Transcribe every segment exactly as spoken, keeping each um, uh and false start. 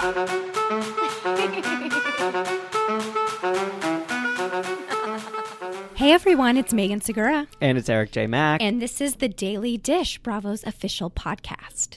Hey everyone, it's Megan Segura. And it's Eric J. Mack. And this is The Daily Dish, Bravo's official podcast.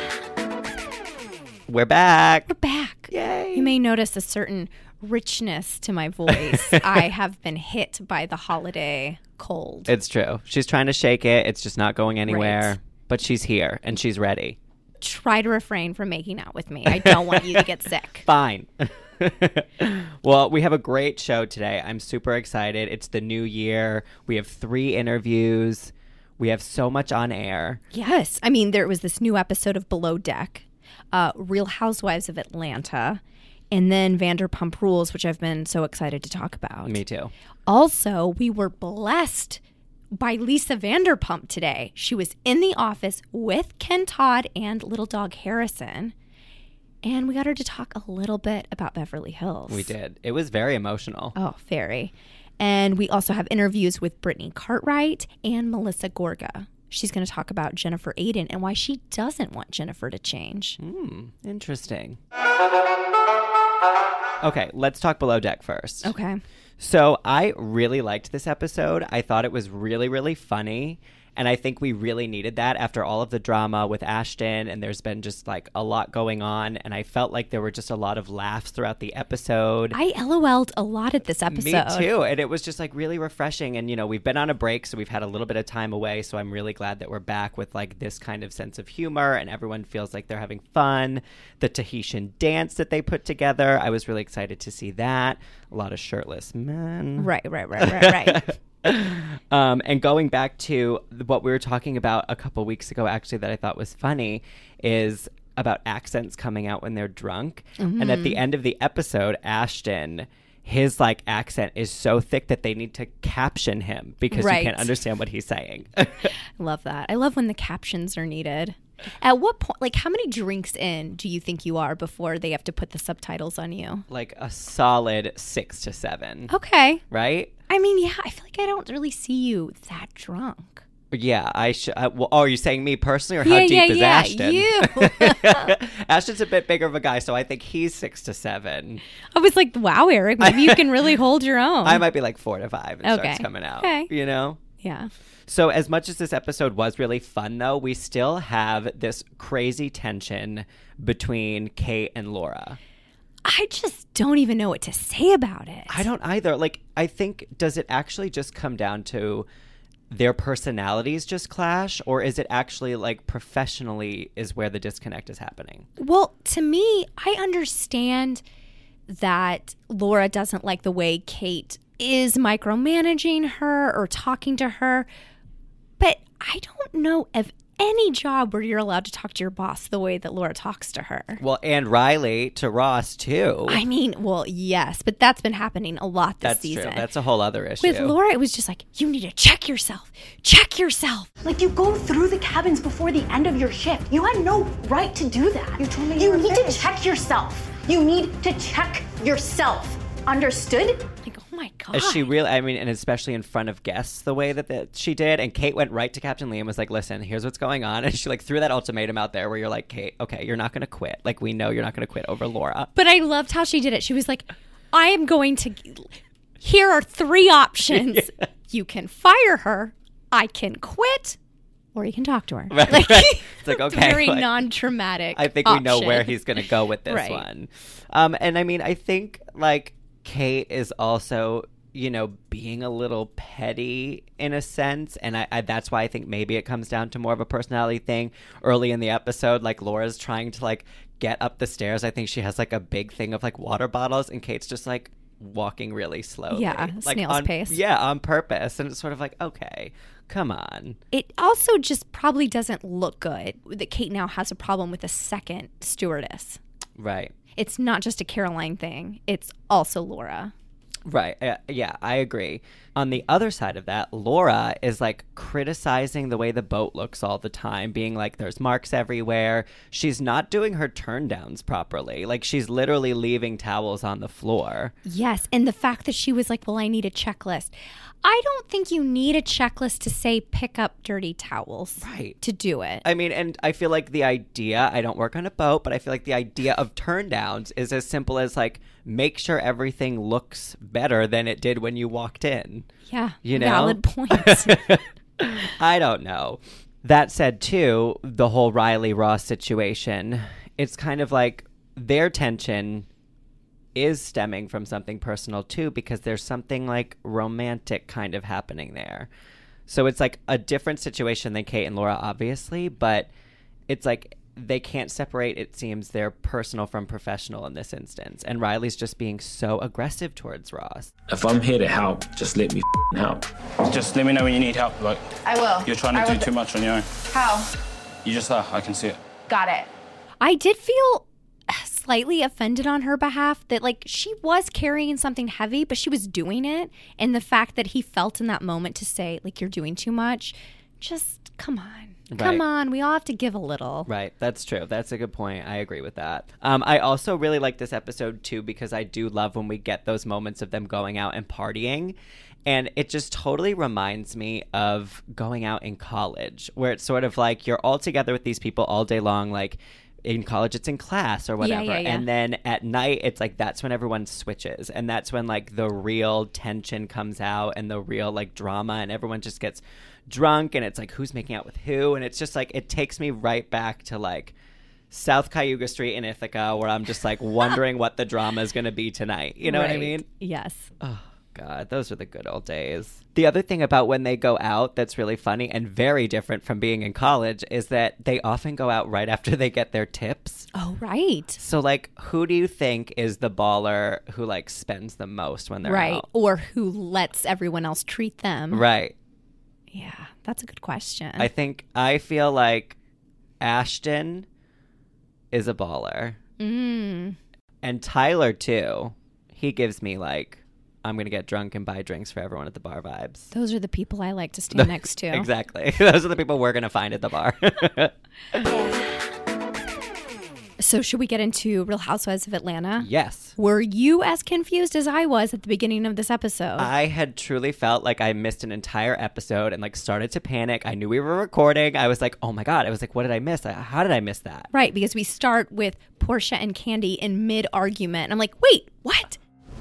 We're back. We're back. Yay. You may notice a certain richness to my voice. I have been hit by the holiday cold. It's true. She's trying to shake it. It's just not going anywhere. Right. But she's here and she's ready. Try to refrain from making out with me. I don't want you to get sick. Fine. Well, we have a great show today. I'm super excited. It's the new year. We have three interviews. We have so much on air. Yes. I mean, there was this new episode of Below Deck, uh, Real Housewives of Atlanta, and then Vanderpump Rules, which I've been so excited to talk about. Me too. Also, we were blessed by Lisa Vanderpump today. She was in the office with Ken Todd and little dog Harrison. And we got her to talk a little bit about Beverly Hills. We did. It was very emotional. Oh, very. And we also have interviews with Brittany Cartwright and Melissa Gorga. She's going to talk about Jennifer Aydin and why she doesn't want Jennifer to change. Hmm, interesting. Okay, let's talk Below Deck first. Okay. So I really liked this episode. I thought it was really, really funny. And I think we really needed that after all of the drama with Ashton. And there's been just like a lot going on. And I felt like there were just a lot of laughs throughout the episode. I LOL'd a lot at this episode. Me too. And it was just like really refreshing. And, you know, we've been on a break, so we've had a little bit of time away. So I'm really glad that we're back with like this kind of sense of humor. And everyone feels like they're having fun. The Tahitian dance that they put together, I was really excited to see that. A lot of shirtless men. Right, right, right, right, right. Um, and going back to what we were talking about a couple weeks ago, actually, that I thought was funny is about accents coming out when they're drunk. Mm-hmm. And at the end of the episode, Ashton, his like accent is so thick that they need to caption him because right. you can't understand what he's saying. I love that. I love when the captions are needed. At what point, like how many drinks in do you think you are before they have to put the subtitles on you? Like a solid six to seven. Okay. Right? I mean, yeah, I feel like I don't really see you that drunk. Yeah, I should. Uh, well, oh, are you saying me personally, or yeah, how deep yeah, is yeah, Ashton? You. Ashton's a bit bigger of a guy, so I think he's six to seven. I was like, wow, Eric, maybe you can really hold your own. I might be like four to five and okay. starts coming out. Okay. You know? Yeah. So as much as this episode was really fun, though, we still have this crazy tension between Kate and Laura. I just don't even know what to say about it. I don't either. Like, I think, does it actually just come down to their personalities just clash, or is it actually like professionally is where the disconnect is happening? Well, to me, I understand that Laura doesn't like the way Kate is micromanaging her or talking to her, but I don't know of any job where you're allowed to talk to your boss the way that Laura talks to her. Well, and Riley to Ross, too. I mean, well, yes, but that's been happening a lot this that's season. True. That's a whole other issue. With Laura, it was just like, you need to check yourself. Check yourself. Like, you go through the cabins before the end of your shift. You had no right to do that. You told me you, you need finished. to check yourself. You need to check yourself. Understood? Like, oh my God. Is she really, I mean, and especially in front of guests the way that, that she did. And Kate went right to Captain Lee and was like, listen, here's what's going on. And she like threw that ultimatum out there where you're like, Kate, okay, you're not going to quit. Like, we know you're not going to quit over Laura. But I loved how she did it. She was like, I am going to, here are three options. Yeah. You can fire her, I can quit, or you can talk to her. Right, like, right. It's like, okay. Very like, non-traumatic I think option. we know where he's going to go with this right. one. Um, and I mean, I think like Kate is also, you know, being a little petty in a sense. And I, I that's why I think maybe it comes down to more of a personality thing. Early in the episode, like Laura's trying to like get up the stairs. I think she has like a big thing of like water bottles, and Kate's just like walking really slowly. Yeah, like snail's on, pace. Yeah, on purpose. And it's sort of like, okay, come on. It also just probably doesn't look good that Kate now has a problem with a second stewardess. Right. It's not just a Caroline thing. It's also Laura. Right. Uh, yeah, I agree. On the other side of that, Laura is like criticizing the way the boat looks all the time, being like, there's marks everywhere. She's not doing her turn downs properly. Like, she's literally leaving towels on the floor. Yes. And the fact that she was like, well, I need a checklist. I don't think you need a checklist to say pick up dirty towels. Right. To do it. I mean, and I feel like the idea, I don't work on a boat, but I feel like the idea of turn downs is as simple as like, make sure everything looks better than it did when you walked in. Yeah. You know? Valid point. I don't know. That said, too, the whole Riley Ross situation, it's kind of like their tension is stemming from something personal, too, because there's something like romantic kind of happening there. So it's like a different situation than Kate and Laura, obviously, but it's like they can't separate, it seems, their personal from professional in this instance. And Riley's just being so aggressive towards Ross. If I'm here to help, just let me help. Just let me know when you need help. Like, I will. You're trying to I do will. too much on your own. How? You just are. I can see it. Got it. I did feel slightly offended on her behalf that like she was carrying something heavy, but she was doing it. And the fact that he felt in that moment to say like, you're doing too much, just come on. Come Right. on, we all have to give a little. Right, that's true. That's a good point. I agree with that. Um, I also really like this episode, too, because I do love when we get those moments of them going out and partying. And it just totally reminds me of going out in college, where it's sort of like you're all together with these people all day long, like in college it's in class or whatever. Yeah, yeah, yeah. And then at night it's like that's when everyone switches. And that's when like the real tension comes out and the real like drama, and everyone just gets drunk and it's like who's making out with who, and it's just like it takes me right back to like South Cayuga Street in Ithaca, where I'm just like wondering what the drama is going to be tonight. You know what I Right. mean? Yes. Oh God, those are the good old days. The other thing about when they go out that's really funny and very different from being in college is that they often go out right after they get their tips. Oh, right. So like, who do you think is the baller who like spends the most when they're Right. out? Or who lets everyone else treat them. Right. Yeah, that's a good question. I think I feel like Ashton is a baller. Mm. And Tyler too. He gives me like, I'm going to get drunk and buy drinks for everyone at the bar vibes. Those are the people I like to stand next to. Exactly. Those are the people we're going to find at the bar. So should we get into Real Housewives of Atlanta? Yes. Were you as confused as I was at the beginning of this episode? I had truly felt like I missed an entire episode and like started to panic. I knew we were recording. I was like, oh my God. I was like, what did I miss? How did I miss that? Right, because we start with Portia and Candy in mid-argument. And I'm like, wait, what?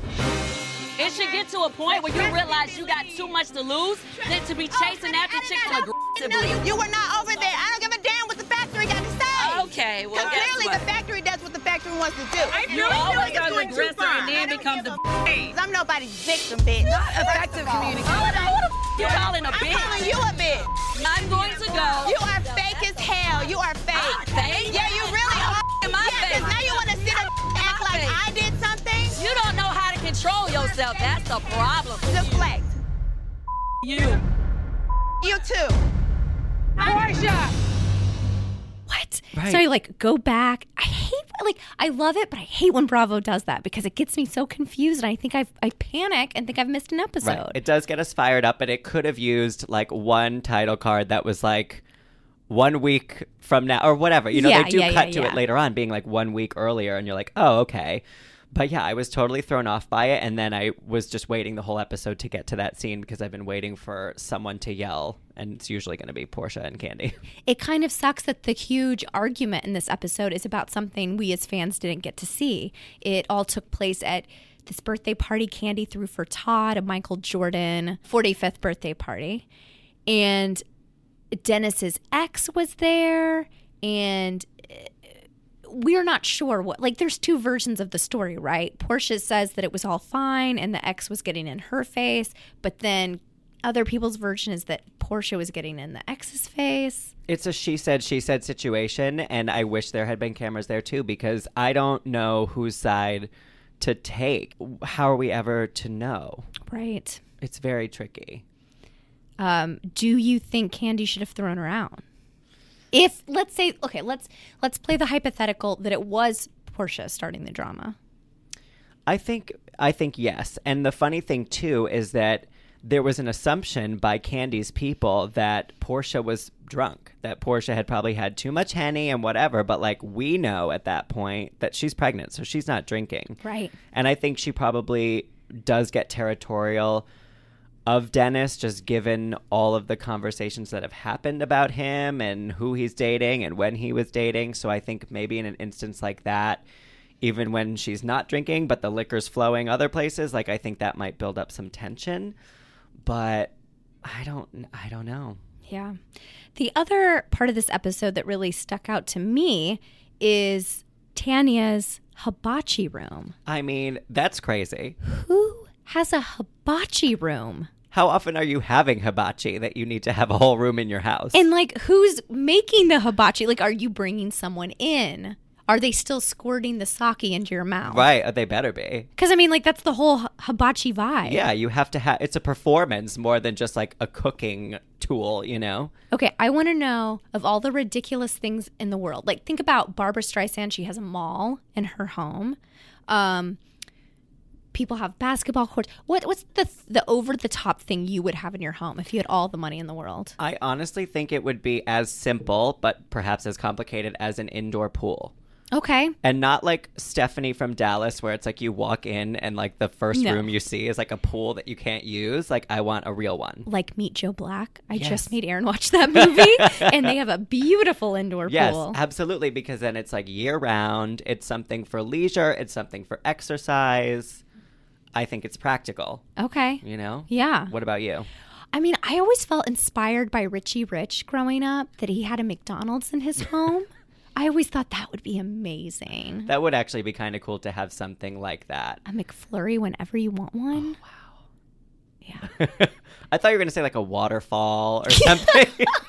It should get to a point where you realize you got too much to lose than to be chasing after chicks aggressively. No, you, you were not over there. I don't give a damn what the factory got to say. Okay, well, Because guess clearly what? the factory does what the factory wants to do. You always are the aggressor and then become the b****. I'm nobody's victim, bitch. Effective communication. Who the f*** you calling a I'm bitch? calling you a bitch. I'm going to go. You are fake as hell. You are fake. I'm fake? Yeah, you really are. Am I yeah, fake? because now you want to sit up and act like fake? I did something. You don't know how to control yourself. That's the problem. Deflect. You. You too. Portia! What? Right. So I like go back. I hate, like, I love it, but I hate when Bravo does that because it gets me so confused. And I think I've, I panic and think I've missed an episode. Right. It does get us fired up, but it could have used like one title card that was like one week from now or whatever. You know, Yeah, they do yeah, cut yeah, to yeah. it later on being like one week earlier and you're like, oh, okay. But yeah, I was totally thrown off by it. And then I was just waiting the whole episode to get to that scene because I've been waiting for someone to yell. And it's usually going to be Portia and Candy. It kind of sucks that the huge argument in this episode is about something we as fans didn't get to see. It all took place at this birthday party Candy threw for Todd, a Michael Jordan forty-fifth birthday party. And Dennis's ex was there, and we're not sure what, like, there's two versions of the story, right? Portia says that it was all fine and the ex was getting in her face, but then other people's version is that Portia was getting in the ex's face. It's a she said, she said situation. And I wish there had been cameras there too, because I don't know whose side to take. How are we ever to know? Right. It's very tricky. Um, do you think Candy should have thrown her out? If, let's say, okay, let's let's play the hypothetical that it was Portia starting the drama. I think I think yes. And the funny thing too is that there was an assumption by Candy's people that Portia was drunk, that Portia had probably had too much Henny and whatever, but like we know at that point that she's pregnant, so she's not drinking. Right. And I think she probably does get territorial of Dennis, just given all of the conversations that have happened about him and who he's dating and when he was dating. So I think maybe in an instance like that, even when she's not drinking, but the liquor's flowing other places, like I think that might build up some tension. But I don't, I don't know. Yeah. The other part of this episode that really stuck out to me is Tanya's hibachi room. I mean, that's crazy. Who has a hibachi room? How often are you having hibachi that you need to have a whole room in your house? And like, who's making the hibachi? Like, are you bringing someone in? Are they still squirting the sake into your mouth? Right. They better be. Because, I mean, like, that's the whole h- hibachi vibe. Yeah, you have to have, it's a performance more than just like a cooking tool, you know? Okay, I want to know of all the ridiculous things in the world. Like, think about Barbara Streisand. She has a mall in her home. Um, people have basketball courts. What What's the the over-the-top thing you would have in your home if you had all the money in the world? I honestly think it would be as simple, but perhaps as complicated as an indoor pool. Okay. And not like Stephanie from Dallas, where it's like you walk in and like the first No. room you see is like a pool that you can't use. Like, I want a real one. Like Meet Joe Black. I Yes. just made Aaron watch that movie, and they have a beautiful indoor Yes, pool. absolutely. Because then it's like year round. It's something for leisure. It's something for exercise. I think it's practical, Okay. you know? Yeah. What about you? I mean, I always felt inspired by Richie Rich growing up, that he had a McDonald's in his home. I always thought that would be amazing. That would actually be kind of cool to have something like that. A McFlurry whenever you want one. Oh, wow. Yeah. I thought you were going to say like a waterfall or something.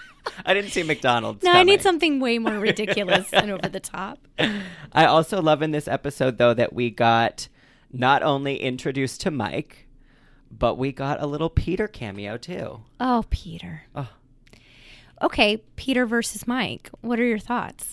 I didn't see McDonald's No, coming. I need something way more ridiculous and over the top. I also love in this episode, though, that we got not only introduced to Mike, but we got a little Peter cameo, too. Oh, Peter. Oh. Okay, Peter versus Mike. What are your thoughts?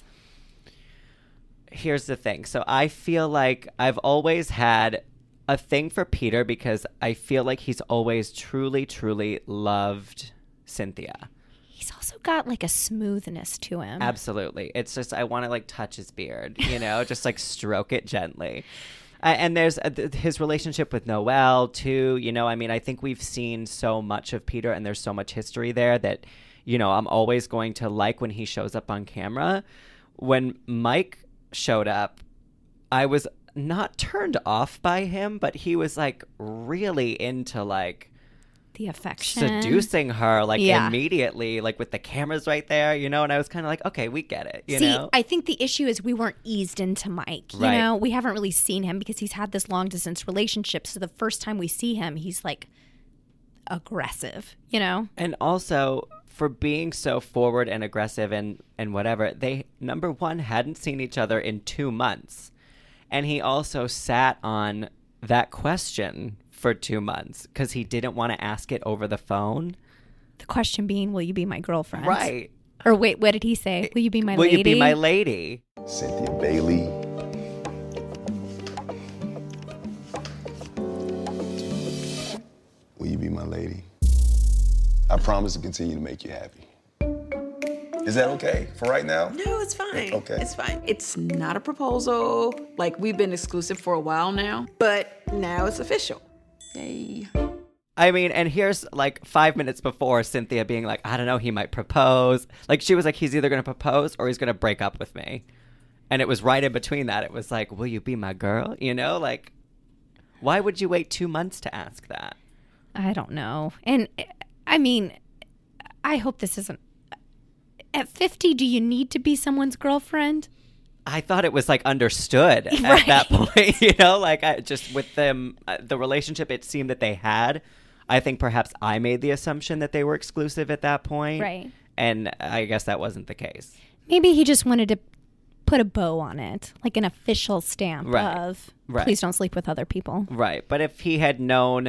Here's the thing. So I feel like I've always had a thing for Peter because I feel like he's always truly, truly loved Cynthia. He's also got like a smoothness to him. Absolutely. It's just, I want to like touch his beard, you know, just like stroke it gently. Uh, and there's uh, th- his relationship with Noelle, too. You know, I mean, I think we've seen so much of Peter and there's so much history there that, you know, I'm always going to like when he shows up on camera. When Mike showed up, I was not turned off by him, but he was like really into like The affection. seducing her like Yeah. immediately, like with the cameras right there, you know, and I was kind of like, okay, we get it, you See, know? I think the issue is we weren't eased into Mike. You Right. know, we haven't really seen him because he's had this long distance relationship. So the first time we see him, he's like aggressive, you know? And also for being so forward and aggressive and, and whatever, they, number one, hadn't seen each other in two months. And he also sat on that question for two months because he didn't want to ask it over the phone. The question being, will you be my girlfriend? Right. Or wait, what did he say? Will you be my Will lady? you be my lady? Cynthia Bailey. Will you be my lady? I promise to continue to make you happy. Is that okay for right now? No, it's fine. Okay. It's fine. It's not a proposal. Like, we've been exclusive for a while now, but now it's official. Yay. I mean, and here's like five minutes before Cynthia being like, I don't know, he might propose. Like, she was like, he's either going to propose or he's going to break up with me. And it was right in between that. It was like, will you be my girl? You know, like, why would you wait two months to ask that? I don't know. And I mean, I hope this isn't. At fifty, do you need to be someone's girlfriend? I thought it was like understood at Right. that point, you know, like I just with them, uh, the relationship it seemed that they had. I think perhaps I made the assumption that they were exclusive at that point. Right. And I guess that wasn't the case. Maybe he just wanted to put a bow on it, like an official stamp Right. of Right. please don't sleep with other people. Right. But if he had known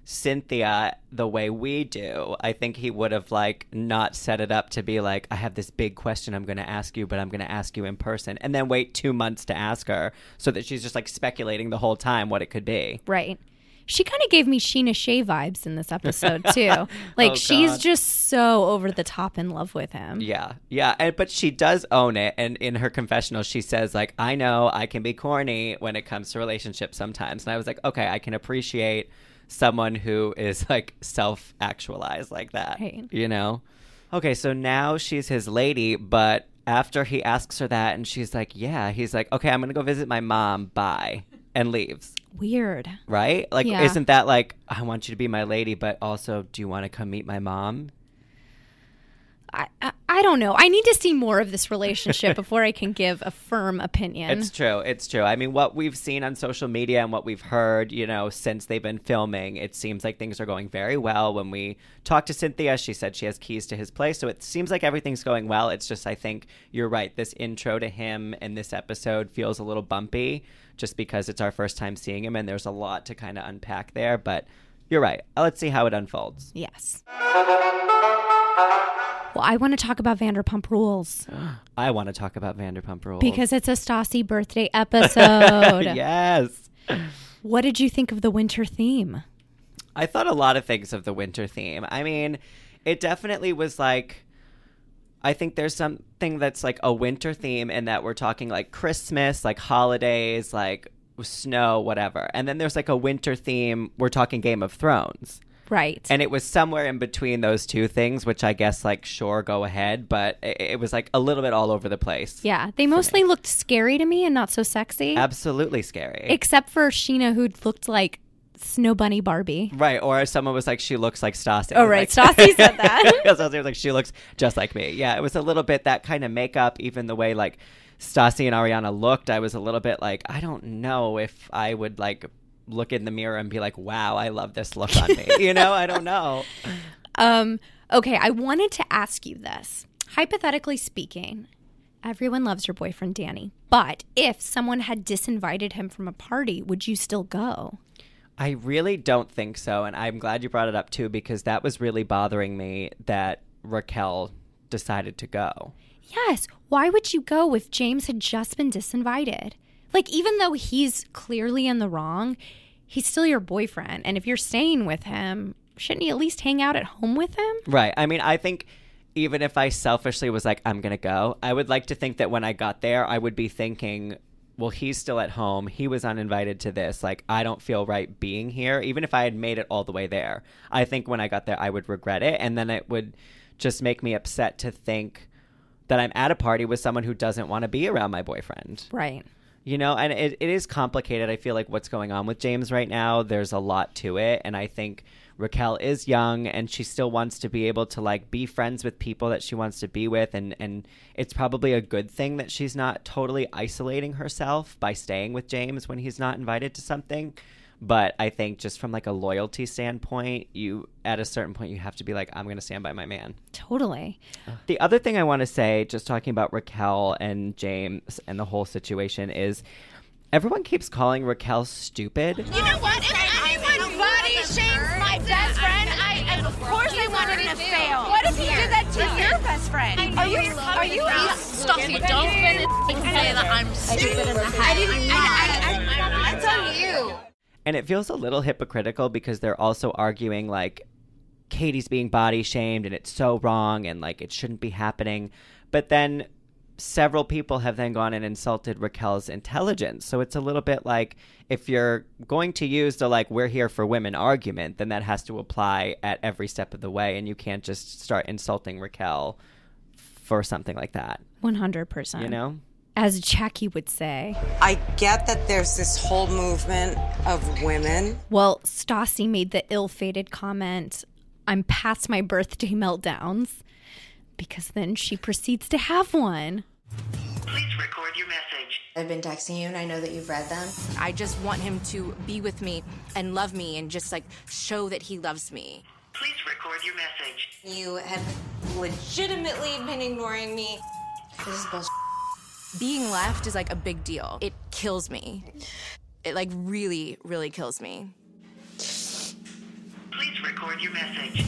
Cynthia the way we do, I think he would have like not set it up to be like, I have this big question I'm going to ask you, but I'm going to ask you in person, and then wait two months to ask her so that she's just like speculating the whole time what it could be. Right. She kind of gave me Sheena Shea vibes in this episode, too. Like, Oh, she's God. just so over the top in love with him. Yeah, yeah, and but she does own it, and in her confessional, she says like, "I know I can be corny when it comes to relationships sometimes," and I was like, okay, I can appreciate someone who is like self-actualized like that, Right. you know? Okay, so now she's his lady, but after he asks her that, and she's like, "Yeah," he's like, "Okay, I'm gonna go visit my mom. Bye," and leaves. Weird. Right? Like, Yeah. isn't that like, I want you to be my lady, but also, do you want to come meet my mom? I, I, I don't know. I need to see more of this relationship before I can give a firm opinion. It's true. It's true. I mean, what we've seen on social media and what we've heard, you know, since they've been filming, it seems like things are going very well. When we talked to Cynthia, she said she has keys to his place. So it seems like everything's going well. It's just, I think you're right. This intro to him in this episode feels a little bumpy just because it's our first time seeing him and there's a lot to kind of unpack there. But you're right. Let's see how it unfolds. Yes. Well, I want to talk about Vanderpump Rules I want to talk about Vanderpump Rules. because it's a Stassi birthday episode. Yes. What did you think of the winter theme? I thought a lot of things of the winter theme. I mean, it definitely was like, I think there's something that's like a winter theme in that we're talking like Christmas, like holidays, like snow, whatever. And then there's like a winter theme, we're talking Game of Thrones. Right. And it was somewhere in between those two things, which I guess like, sure, go ahead. But it, it was like a little bit all over the place. Yeah. They mostly looked scary to me and not so sexy. Absolutely scary. Except for Sheena, who looked like Snow Bunny Barbie. Right, or someone was like, she looks like Stassi. Oh, right. Like, Stassi said that. Stassi was like, she looks just like me. Yeah, it was a little bit that kind of makeup, even the way like Stassi and Ariana looked. I was a little bit like, I don't know if I would like look in the mirror and be like, wow, I love this look on me. You know, I don't know. Um, okay, I wanted to ask you this. Hypothetically speaking, everyone loves your boyfriend, Danny. But if someone had disinvited him from a party, would you still go? I really don't think so. And I'm glad you brought it up too, because that was really bothering me that Raquel decided to go. Yes. Why would you go if James had just been disinvited? Like, even though he's clearly in the wrong, he's still your boyfriend. And if you're staying with him, shouldn't you at least hang out at home with him? Right. I mean, I think even if I selfishly was like, I'm going to go, I would like to think that when I got there, I would be thinking, well, he's still at home. He was uninvited to this. Like, I don't feel right being here, even if I had made it all the way there. I think when I got there, I would regret it. And then it would just make me upset to think that I'm at a party with someone who doesn't want to be around my boyfriend. Right. You know, and it, it is complicated. I feel like what's going on with James right now, there's a lot to it. And I think Raquel is young and she still wants to be able to like be friends with people that she wants to be with. And, and it's probably a good thing that she's not totally isolating herself by staying with James when he's not invited to something. But I think just from like a loyalty standpoint, you at a certain point, you have to be like, I'm going to stand by my man. Totally. The other thing I want to say, just talking about Raquel and James and the whole situation, is everyone keeps calling Raquel stupid. You know what? If anyone body shames my best friend, I of course I want him to fail. What if he did that to your best friend? Are you? Are you? Stassi, don't say that I'm stupid in the head. I'm not. That's on you. And it feels a little hypocritical because they're also arguing like Katie's being body shamed and it's so wrong and like it shouldn't be happening. But then several people have then gone and insulted Raquel's intelligence. So it's a little bit like if you're going to use the like we're here for women argument, then that has to apply at every step of the way. And you can't just start insulting Raquel for something like that. one hundred percent. You know? As Jackie would say. I get that there's this whole movement of women. Well, Stassi made the ill-fated comment, I'm past my birthday meltdowns, because then she proceeds to have one. Please record your message. I've been texting you and I know that you've read them. I just want him to be with me and love me and just like show that he loves me. Please record your message. You have legitimately been ignoring me. This is bullshit. Being left is like a big deal. It kills me. It like really, really kills me. Please record your message.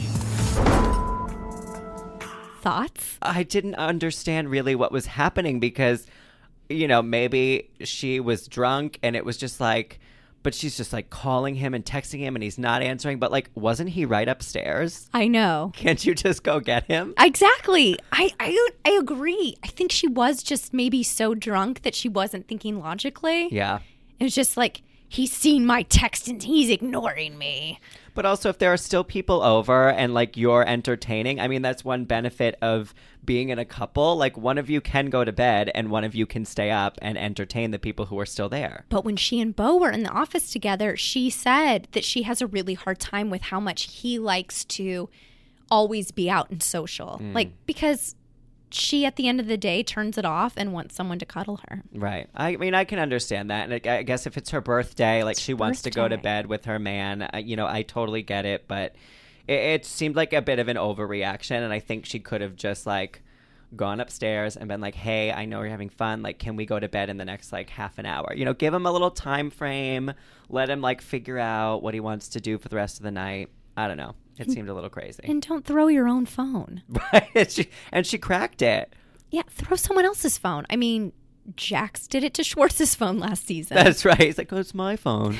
Thoughts? I didn't understand really what was happening because, you know, maybe she was drunk and it was just like, but she's just like calling him and texting him and he's not answering. But like, wasn't he right upstairs? I know. Can't you just go get him? Exactly. I, I, I agree. I think she was just maybe so drunk that she wasn't thinking logically. Yeah. It was just like, he's seen my text and he's ignoring me. But also, if there are still people over and like you're entertaining, I mean, that's one benefit of being in a couple. Like one of you can go to bed and one of you can stay up and entertain the people who are still there. But when she and Beau were in the office together, she said that she has a really hard time with how much he likes to always be out and social. Mm. Like, because she, at the end of the day, turns it off and wants someone to cuddle her. Right. I mean, I can understand that. And I guess if it's her birthday, like It's she wants to go to birthday. bed with her man, I- you know, I totally get it. But it, it seemed like a bit of an overreaction. And I think she could have just like gone upstairs and been like, hey, I know you're having fun. Like, can we go to bed in the next like half an hour? You know, give him a little time frame. Let him like figure out what he wants to do for the rest of the night. I don't know. It seemed a little crazy. And don't throw your own phone. Right. And she, and she cracked it. Yeah, throw someone else's phone. I mean, Jax did it to Schwartz's phone last season. That's right. He's like, oh, it's my phone.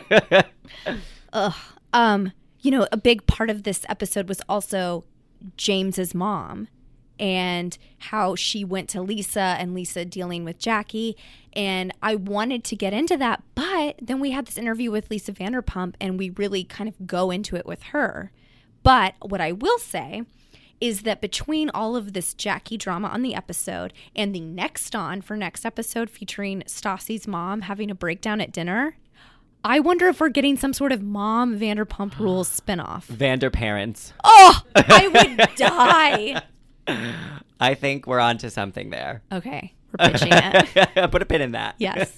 Ugh. Um, you know, a big part of this episode was also James's mom and how she went to Lisa and Lisa dealing with Jackie. And I wanted to get into that, but then we had this interview with Lisa Vanderpump and we really kind of go into it with her. But what I will say is that between all of this Jackie drama on the episode and the next on for next episode featuring Stassi's mom having a breakdown at dinner, I wonder if we're getting some sort of Mom Vanderpump Rules spinoff. Vanderparents. Oh, I would die. I think we're onto something there. Okay, we're pitching it. Put a pin in that. Yes.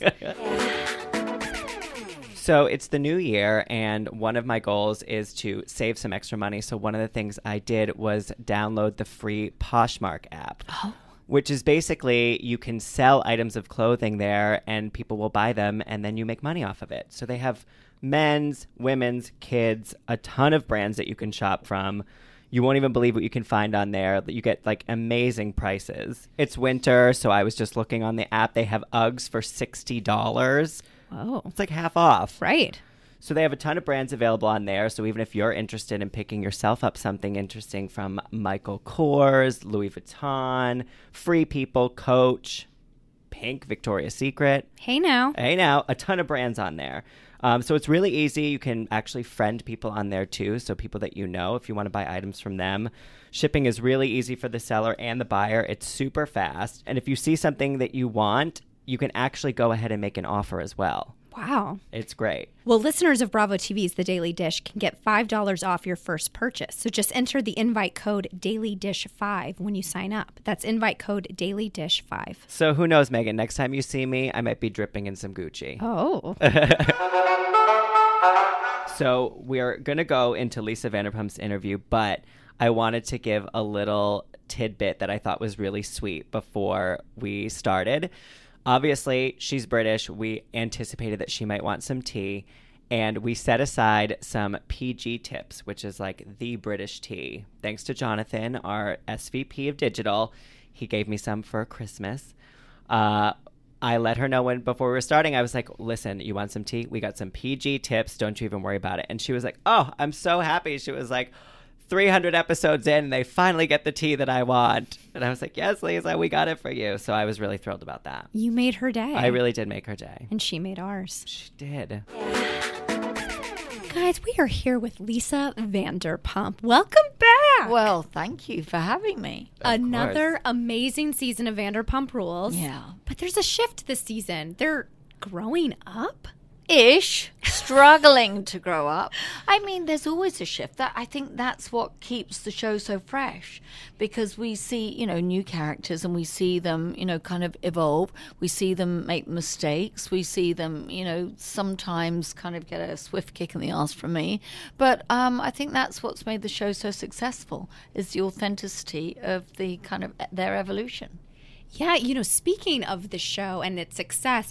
So it's the new year, and one of my goals is to save some extra money. So one of the things I did was download the free Poshmark app, oh. which is basically you can sell items of clothing there, and people will buy them, and then you make money off of it. So they have men's, women's, kids, a ton of brands that you can shop from. You won't even believe what you can find on there. You get like amazing prices. It's winter, so I was just looking on the app. They have Uggs for sixty dollars. Oh. It's like half off. Right. So they have a ton of brands available on there. So even if you're interested in picking yourself up something interesting from Michael Kors, Louis Vuitton, Free People, Coach, Pink, Victoria's Secret. Hey now. Hey now. A ton of brands on there. Um, so it's really easy. You can actually friend people on there too. So people that you know, if you want to buy items from them. Shipping is really easy for the seller and the buyer. It's super fast. And if you see something that you want, you can actually go ahead and make an offer as well. Wow. It's great. Well, listeners of Bravo T V's The Daily Dish can get five dollars off your first purchase. So just enter the invite code Daily Dish five when you sign up. That's invite code Daily Dish five. So who knows, Megan, next time you see me, I might be dripping in some Gucci. Oh. So we're going to go into Lisa Vanderpump's interview, but I wanted to give a little tidbit that I thought was really sweet before we started. Obviously, she's British. We anticipated that she might want some tea, and we set aside some P G tips, which is like the British tea. Thanks to Jonathan, our S V P of digital. He gave me some for Christmas. Uh, I let her know when before we were starting, I was like, listen, you want some tea? We got some P G tips. Don't you even worry about it. And she was like, oh, I'm so happy. She was like, three hundred episodes in, and they finally get the tea that I want. And I was like, yes, Lisa, we got it for you. So I was really thrilled about that. You made her day. I really did make her day. And she made ours. She did. Guys, we are here with Lisa Vanderpump. Welcome back. Well, thank you for having me. Another amazing season of Vanderpump Rules. Yeah. But there's a shift this season. They're growing up. Ish, struggling to grow up. I mean, there's always a shift. That I think that's what keeps the show so fresh, because we see, you know, new characters and we see them, you know, kind of evolve. We see them make mistakes. We see them, you know, sometimes kind of get a swift kick in the ass from me. But um, I think that's what's made the show so successful, is the authenticity of the kind of their evolution. Yeah, you know, speaking of the show and its success,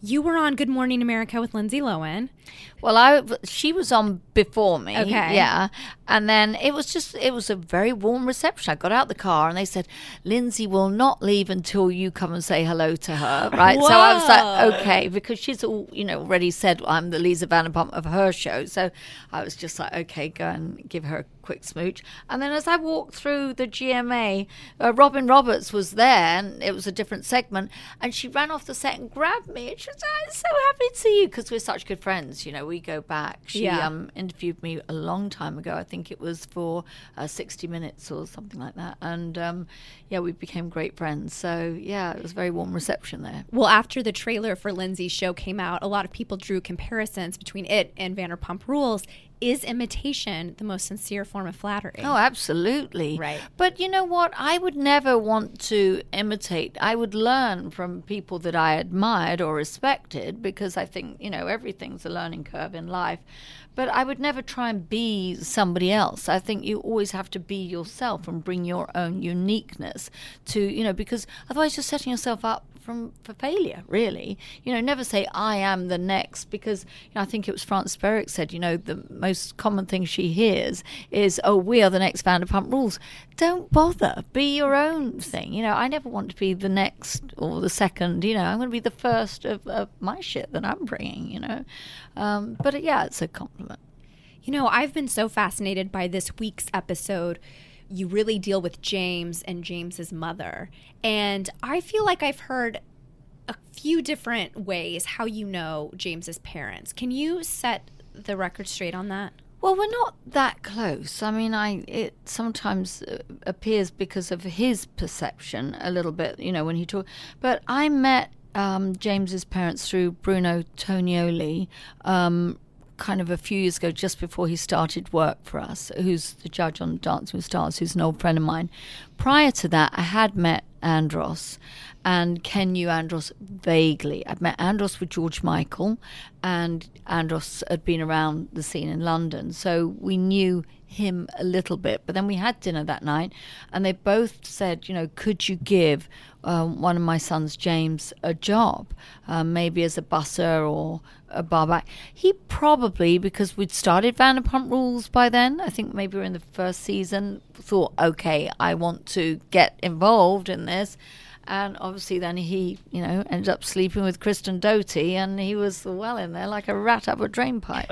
You were on Good Morning America with Lindsay Lohan. Well, I she was on before me. Okay. Yeah. And then it was just, it was a very warm reception. I got out the car and they said, Lindsay will not leave until you come and say hello to her. Right. Whoa. So I was like, okay, because she's all, you know, already said I'm the Lisa Vanderpump of her show. So I was just like, okay, go and give her a quick smooch. And then as I walked through the G M A, uh, Robin Roberts was there and it was a different segment. And she ran off the set and grabbed me. And she was like, I'm so happy to see you because we're such good friends. You know, we go back. She Yeah. um, interviewed me a long time ago. I think it was for uh, sixty minutes or something like that. And um, yeah, we became great friends. So yeah, it was a very warm reception there. Well, after the trailer for Lindsay's show came out, a lot of people drew comparisons between it and Vanderpump Rules. Is imitation the most sincere form of flattery? Oh, absolutely. Right. But you know what? I would never want to imitate. I would learn from people that I admired or respected because I think, you know, everything's a learning curve in life. But I would never try and be somebody else. I think you always have to be yourself and bring your own uniqueness to, you know, because otherwise you're setting yourself up from for failure, really. You know, never say I am the next, because you know, I think it was Frances Berwick said, you know, the most common thing she hears is, oh, we are the next Vanderpump Rules. Don't bother. Be your own thing. You know, I never want to be the next or the second. You know, I'm going to be the first of, of my shit that I'm bringing, you know. Um, but yeah, it's a compliment. You know, I've been so fascinated by this week's episode. You really deal with James and James's mother. And I feel like I've heard a few different ways how you know James's parents. Can you set the record straight on that? Well, we're not that close. I mean, I it sometimes uh, appears because of his perception a little bit, you know, when he talks. But I met um, James's parents through Bruno Tonioli, um, kind of a few years ago, just before he started work for us, who's the judge on Dancing with Stars, who's an old friend of mine. Prior to that, I had met Andros, and Ken knew Andros vaguely. I'd met Andros with George Michael, and Andros had been around the scene in London, so we knew him a little bit. But then we had dinner that night, and they both said, you know, could you give um, one of my sons, James, a job, um, maybe as a busser or a barback. He probably, because we'd started Vanderpump Rules by then, I think maybe we were in the first season, thought, okay, I want to get involved in this. And obviously then he, you know, ended up sleeping with Kristen Doty, and he was well in there like a rat up a drain pipe.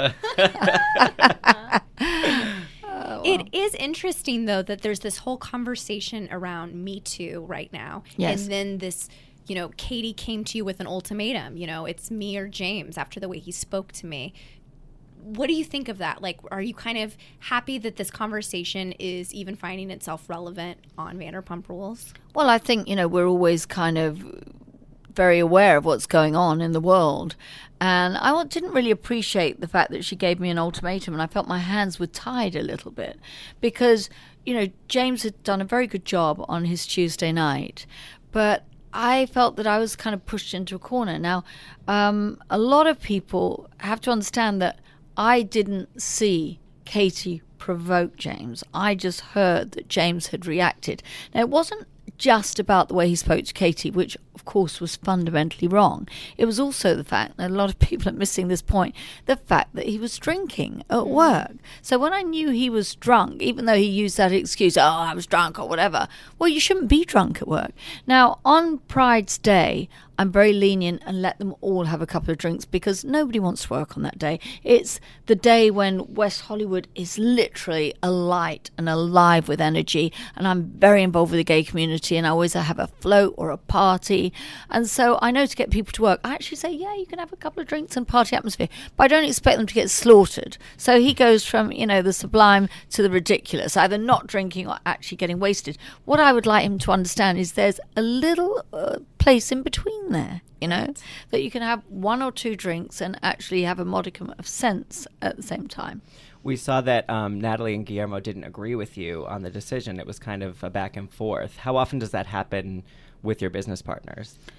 Oh, wow. It is interesting, though, that there's this whole conversation around Me Too right now. Yes. And then this, you know, Katie came to you with an ultimatum. You know, it's me or James after the way he spoke to me. What do you think of that? Like, are you kind of happy that this conversation is even finding itself relevant on Vanderpump Rules? Well, I think, you know, we're always kind of very aware of what's going on in the world. And I didn't really appreciate the fact that she gave me an ultimatum, and I felt my hands were tied a little bit because, you know, James had done a very good job on his Tuesday night, but I felt that I was kind of pushed into a corner. Now, um, a lot of people have to understand that I didn't see Katie provoke James. I just heard that James had reacted. Now, it wasn't just about the way he spoke to Katie, which of course was fundamentally wrong. It was also the fact, and a lot of people are missing this point, the fact that he was drinking at work. So when I knew he was drunk, even though he used that excuse, oh, I was drunk or whatever, well, you shouldn't be drunk at work. Now, on Pride's Day, I'm very lenient and let them all have a couple of drinks because nobody wants to work on that day. It's the day when West Hollywood is literally alight and alive with energy, and I'm very involved with the gay community, and I always have a float or a party. And so I know to get people to work, I actually say, yeah, you can have a couple of drinks and party atmosphere, but I don't expect them to get slaughtered. So he goes from, you know, the sublime to the ridiculous, either not drinking or actually getting wasted. What I would like him to understand is there's a little uh, place in between there, you know, right, that you can have one or two drinks and actually have a modicum of sense at the same time. We saw that um, Natalie and Guillermo didn't agree with you on the decision. It was kind of a back and forth. How often does that happen with your business partners?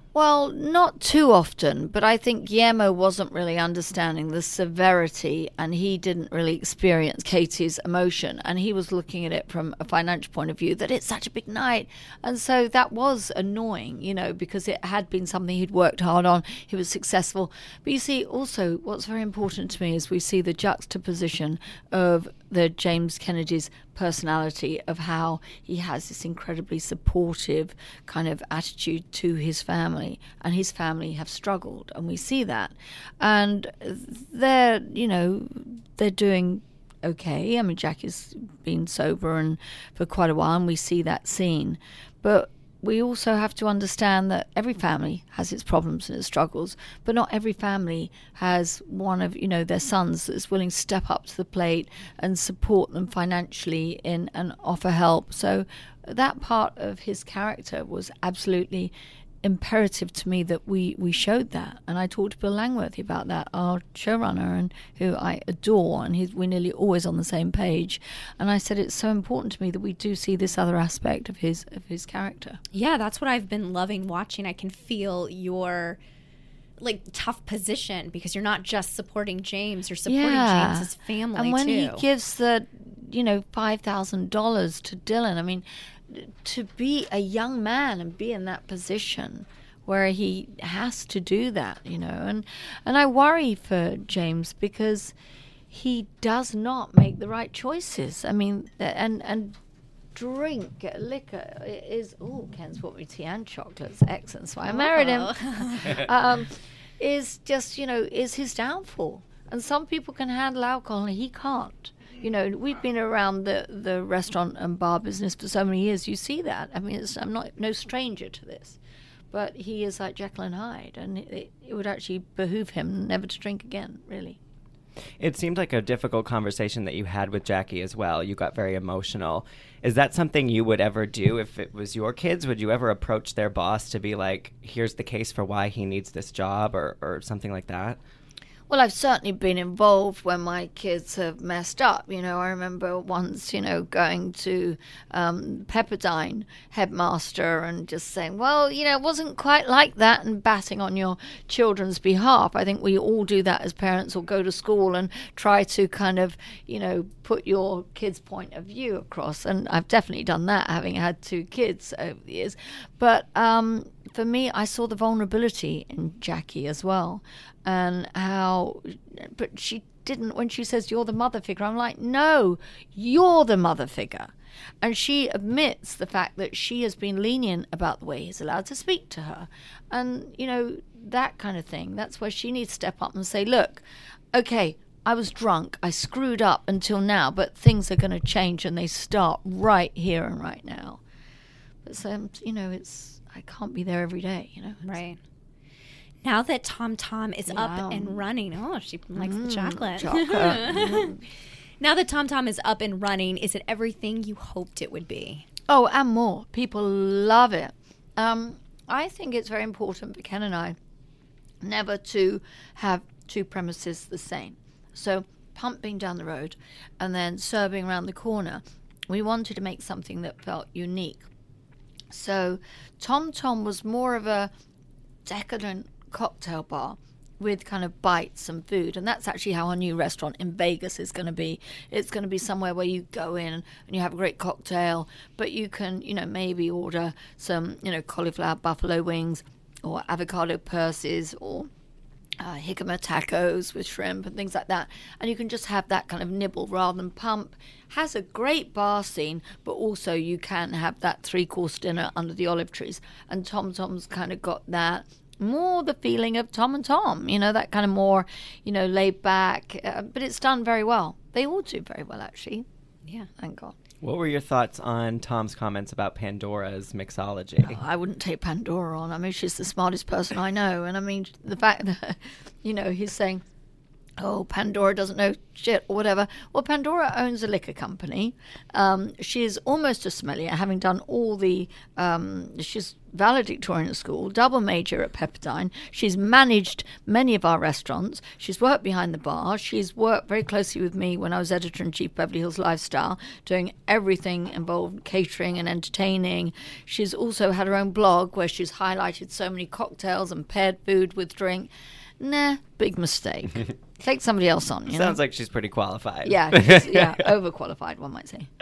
Well, not too often, but I think Guillermo wasn't really understanding the severity, and he didn't really experience Katie's emotion, and he was looking at it from a financial point of view, that it's such a big night. And so that was annoying, you know, because it had been something he'd worked hard on, he was successful. But you see, also, what's very important to me is we see the juxtaposition of the James Kennedy's personality, of how he has this incredibly supportive kind of attitude to his family, and his family have struggled, and we see that, and they're, you know, they're doing okay. I mean, Jackie's been sober and for quite a while, and we see that scene, but we also have to understand that every family has its problems and its struggles, but not every family has one of, you know, their sons that's willing to step up to the plate and support them financially in and offer help. So that part of his character was absolutely imperative to me, that we, we showed that. And I talked to Bill Langworthy about that, our showrunner, and who I adore, and he's, we're nearly always on the same page. And I said it's so important to me that we do see this other aspect of his of his character. Yeah, that's what I've been loving watching. I can feel your like tough position, because you're not just supporting James, you're supporting yeah. James's family and when too. he gives the, you know, five thousand dollars to Dylan, I mean, to be a young man and be in that position where he has to do that, you know, and and I worry for James, because he does not make the right choices. I mean, and and drink liquor is, oh, Ken's bought me tea and chocolates, excellent, so I married him. um, is just, you know, is his downfall. And some people can handle alcohol and he can't. You know, we've been around the, the restaurant and bar business for so many years. You see that. I mean, it's, I'm not no stranger to this. But he is like Jekyll and Hyde, and it, it would actually behoove him never to drink again, really. It seemed like a difficult conversation that you had with Jackie as well. You got very emotional. Is that something you would ever do if it was your kids? Would you ever approach their boss to be like, here's the case for why he needs this job, or, or something like that? Well, I've certainly been involved when my kids have messed up. You know, I remember once, you know, going to um, Pepperdine headmaster and just saying, well, you know, it wasn't quite like that, and batting on your children's behalf. I think we all do that as parents, or go to school and try to kind of, you know, put your kids' point of view across. And I've definitely done that, having had two kids over the years. But um, for me, I saw the vulnerability in Jackie as well. And how, but she didn't, when she says, you're the mother figure, I'm like, no, you're the mother figure. And she admits the fact that she has been lenient about the way he's allowed to speak to her. And, you know, that kind of thing. That's where she needs to step up and say, look, okay, I was drunk, I screwed up until now, but things are going to change, and they start right here and right now. But, so, you know, it's, I can't be there every day, you know. Right. Now that Tom Tom is Yum. up and running, oh, she likes Mm, the chocolate. chocolate. mm. Now that Tom Tom is up and running, is it everything you hoped it would be? Oh, and more. People love it. Um, I think it's very important for Ken and I never to have two premises the same. So, Pump being down the road and then serving around the corner, we wanted to make something that felt unique. So, Tom Tom was more of a decadent cocktail bar with kind of bites and food, and that's actually how our new restaurant in Vegas is going to be. It's going to be somewhere where you go in and you have a great cocktail, but you can, you know, maybe order some, you know, cauliflower buffalo wings or avocado purses or uh, jicama tacos with shrimp and things like that, and you can just have that kind of nibble rather than Pump has a great bar scene, but also you can have that three-course dinner under the olive trees, and Tom Tom's kind of got that more the feeling of Tom and Tom, you know, that kind of more, you know, laid back, uh, but it's done very well. They all do very well, actually. Yeah, thank God. What were your thoughts on Tom's comments about Pandora's mixology? Oh, I wouldn't take Pandora on. I mean, she's the smartest person I know. And I mean, the fact that, you know, he's saying, oh, Pandora doesn't know shit or whatever. Well, Pandora owns a liquor company. Um, she's almost a sommelier, having done all the, um, she's valedictorian at school, double major at Pepperdine. She's managed many of our restaurants. She's worked behind the bar. She's worked very closely with me when I was editor-in-chief Beverly Hills Lifestyle, doing everything involved catering and entertaining. She's also had her own blog where she's highlighted so many cocktails and paired food with drink. Nah, big mistake. Take somebody else on. You Sounds know? like she's pretty qualified. Yeah, she's, yeah, overqualified, one might say.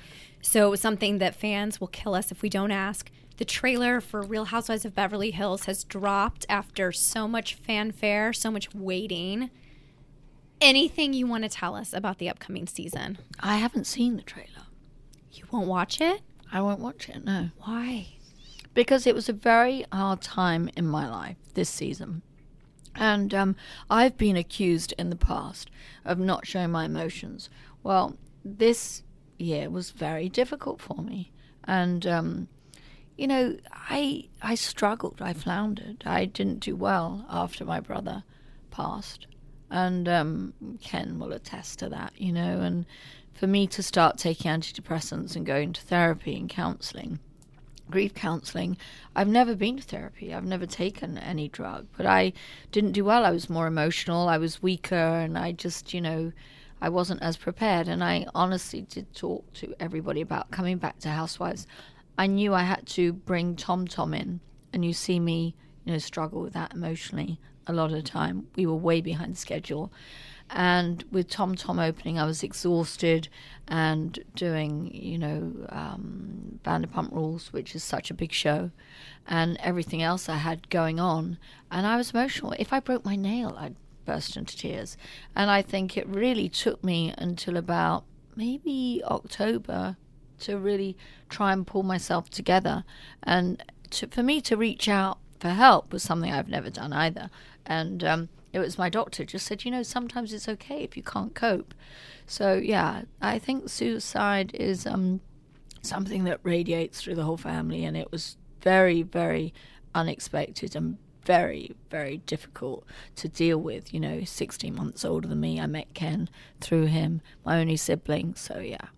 So something that fans will kill us if we don't ask. The trailer for Real Housewives of Beverly Hills has dropped after so much fanfare, so much waiting. Anything you want to tell us about the upcoming season? I haven't seen the trailer. You won't watch it? I won't watch it, no. Why? Because it was a very hard time in my life this season. And um, I've been accused in the past of not showing my emotions. Well, this year was very difficult for me. And, um, you know, I I struggled. I floundered. I didn't do well after my brother passed. And um, Ken will attest to that, you know. And for me to start taking antidepressants and going to therapy and counselling, grief counselling. I've never been to therapy. I've never taken any drug, but I didn't do well. I was more emotional. I was weaker, and I just, you know, I wasn't as prepared. And I honestly did talk to everybody about coming back to Housewives. I knew I had to bring Tom Tom in, and you see me, you know, struggle with that emotionally a lot of the time. We were way behind schedule. And with Tom Tom opening, I was exhausted and doing, you know, um, Vanderpump Rules, which is such a big show, and everything else I had going on. And I was emotional. If I broke my nail, I'd burst into tears. And I think it really took me until about maybe October to really try and pull myself together. And to, for me to reach out for help was something I've never done either. And um, it was my doctor just said, you know, sometimes it's okay if you can't cope. So, yeah, I think suicide is um, something that radiates through the whole family, and it was very, very unexpected and very, very difficult to deal with. You know, sixteen months older than me. I met Ken through him, my only sibling. So, yeah.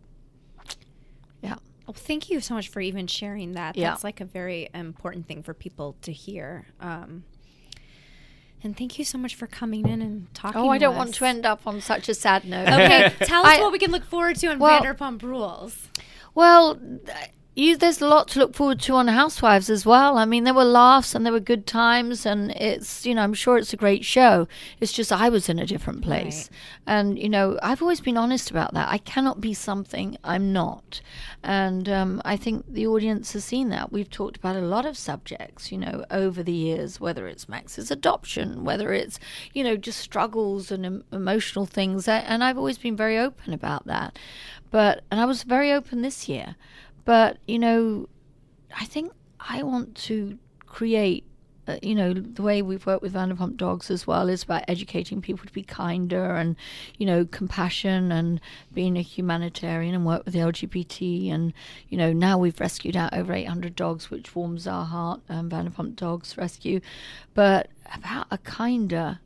Yeah. Well, thank you so much for even sharing that. Yeah. That's like a very important thing for people to hear. Um, and thank you so much for coming in and talking. Oh, I to don't us. want to end up on such a sad note. Okay, tell us I, what we can look forward to in well, Vanderpump Rules. Well, you, there's a lot to look forward to on Housewives as well. I mean, there were laughs and there were good times, and it's, you know, I'm sure it's a great show. It's just I was in a different place. Right. And, you know, I've always been honest about that. I cannot be something I'm not. And um, I think the audience has seen that. We've talked about a lot of subjects, you know, over the years, whether it's Max's adoption, whether it's, you know, just struggles and em- emotional things. And I've always been very open about that. But, and I was very open this year. But, you know, I think I want to create, uh, you know, the way we've worked with Vanderpump Dogs as well is about educating people to be kinder and, you know, compassion and being a humanitarian and work with the L G B T. And, you know, now we've rescued out over eight hundred dogs, which warms our heart, um, Vanderpump Dogs Rescue. But about a kinder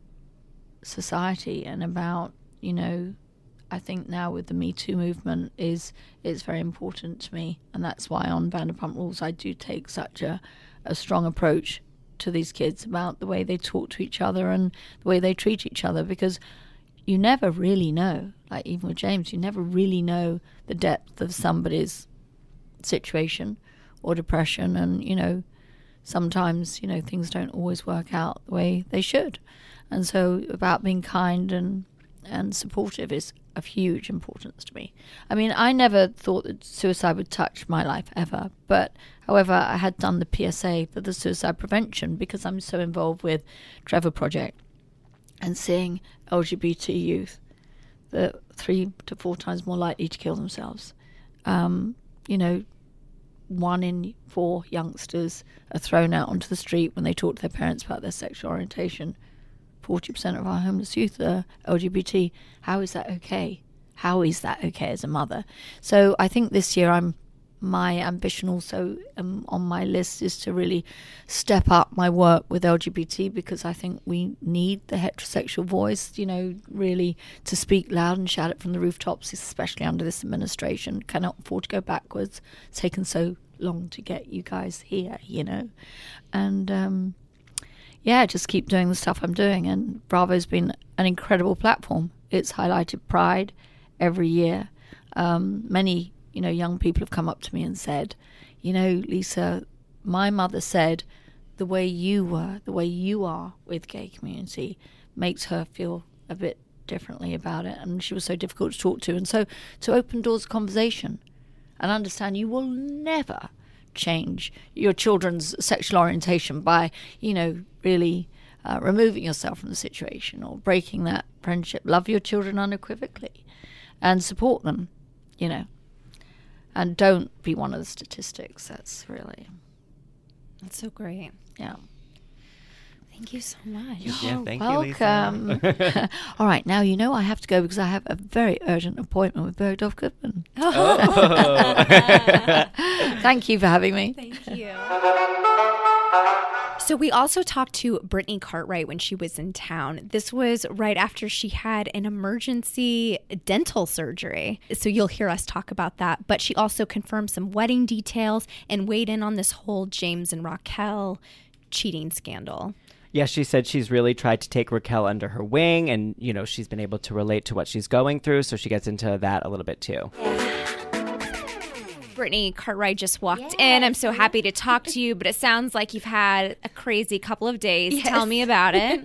society and about, you know, I think now with the Me Too movement is is very important to me, and that's why on Vanderpump Rules I do take such a, a strong approach to these kids about the way they talk to each other and the way they treat each other, because you never really know, like even with James, you never really know the depth of somebody's situation or depression, and, you know, sometimes, you know, things don't always work out the way they should. And so about being kind and and supportive is of huge importance to me. I mean, I never thought that suicide would touch my life ever, but however, I had done the P S A for the suicide prevention because I'm so involved with Trevor Project and seeing L G B T youth that three to four times more likely to kill themselves. Um, you know, one in four youngsters are thrown out onto the street when they talk to their parents about their sexual orientation. forty percent of our homeless youth are L G B T. How is that okay? How is that okay as a mother? So I think this year I'm my ambition also um, on my list is to really step up my work with L G B T, because I think we need the heterosexual voice, you know, really to speak loud and shout it from the rooftops, especially under this administration. Cannot afford to go backwards. It's taken so long to get you guys here, you know. And um, yeah, just keep doing the stuff I'm doing. And Bravo's been an incredible platform. It's highlighted Pride every year. Um, many You know, young people have come up to me and said, you know, Lisa, my mother said the way you were, the way you are with gay community makes her feel a bit differently about it. And she was so difficult to talk to. And so to open doors of conversation and understand you will never change your children's sexual orientation by, you know, really uh, removing yourself from the situation or breaking that friendship. Love your children unequivocally and support them, you know. And don't be one of the statistics. That's really... That's so great. Yeah. Thank you so much. Yeah, thank welcome. you, Lisa. All right, now you know I have to go because I have a very urgent appointment with Bergdorf Goodman. Oh. Thank you for having me. Thank you. So we also talked to Brittany Cartwright when she was in town. This was right after she had an emergency dental surgery. So you'll hear us talk about that. But she also confirmed some wedding details and weighed in on this whole James and Raquel cheating scandal. Yeah, she said she's really tried to take Raquel under her wing, and, you know, she's been able to relate to what she's going through. So she gets into that a little bit too. Brittany Cartwright just walked yes. in. I'm so happy to talk to you, but it sounds like you've had a crazy couple of days. Yes. Tell me about it.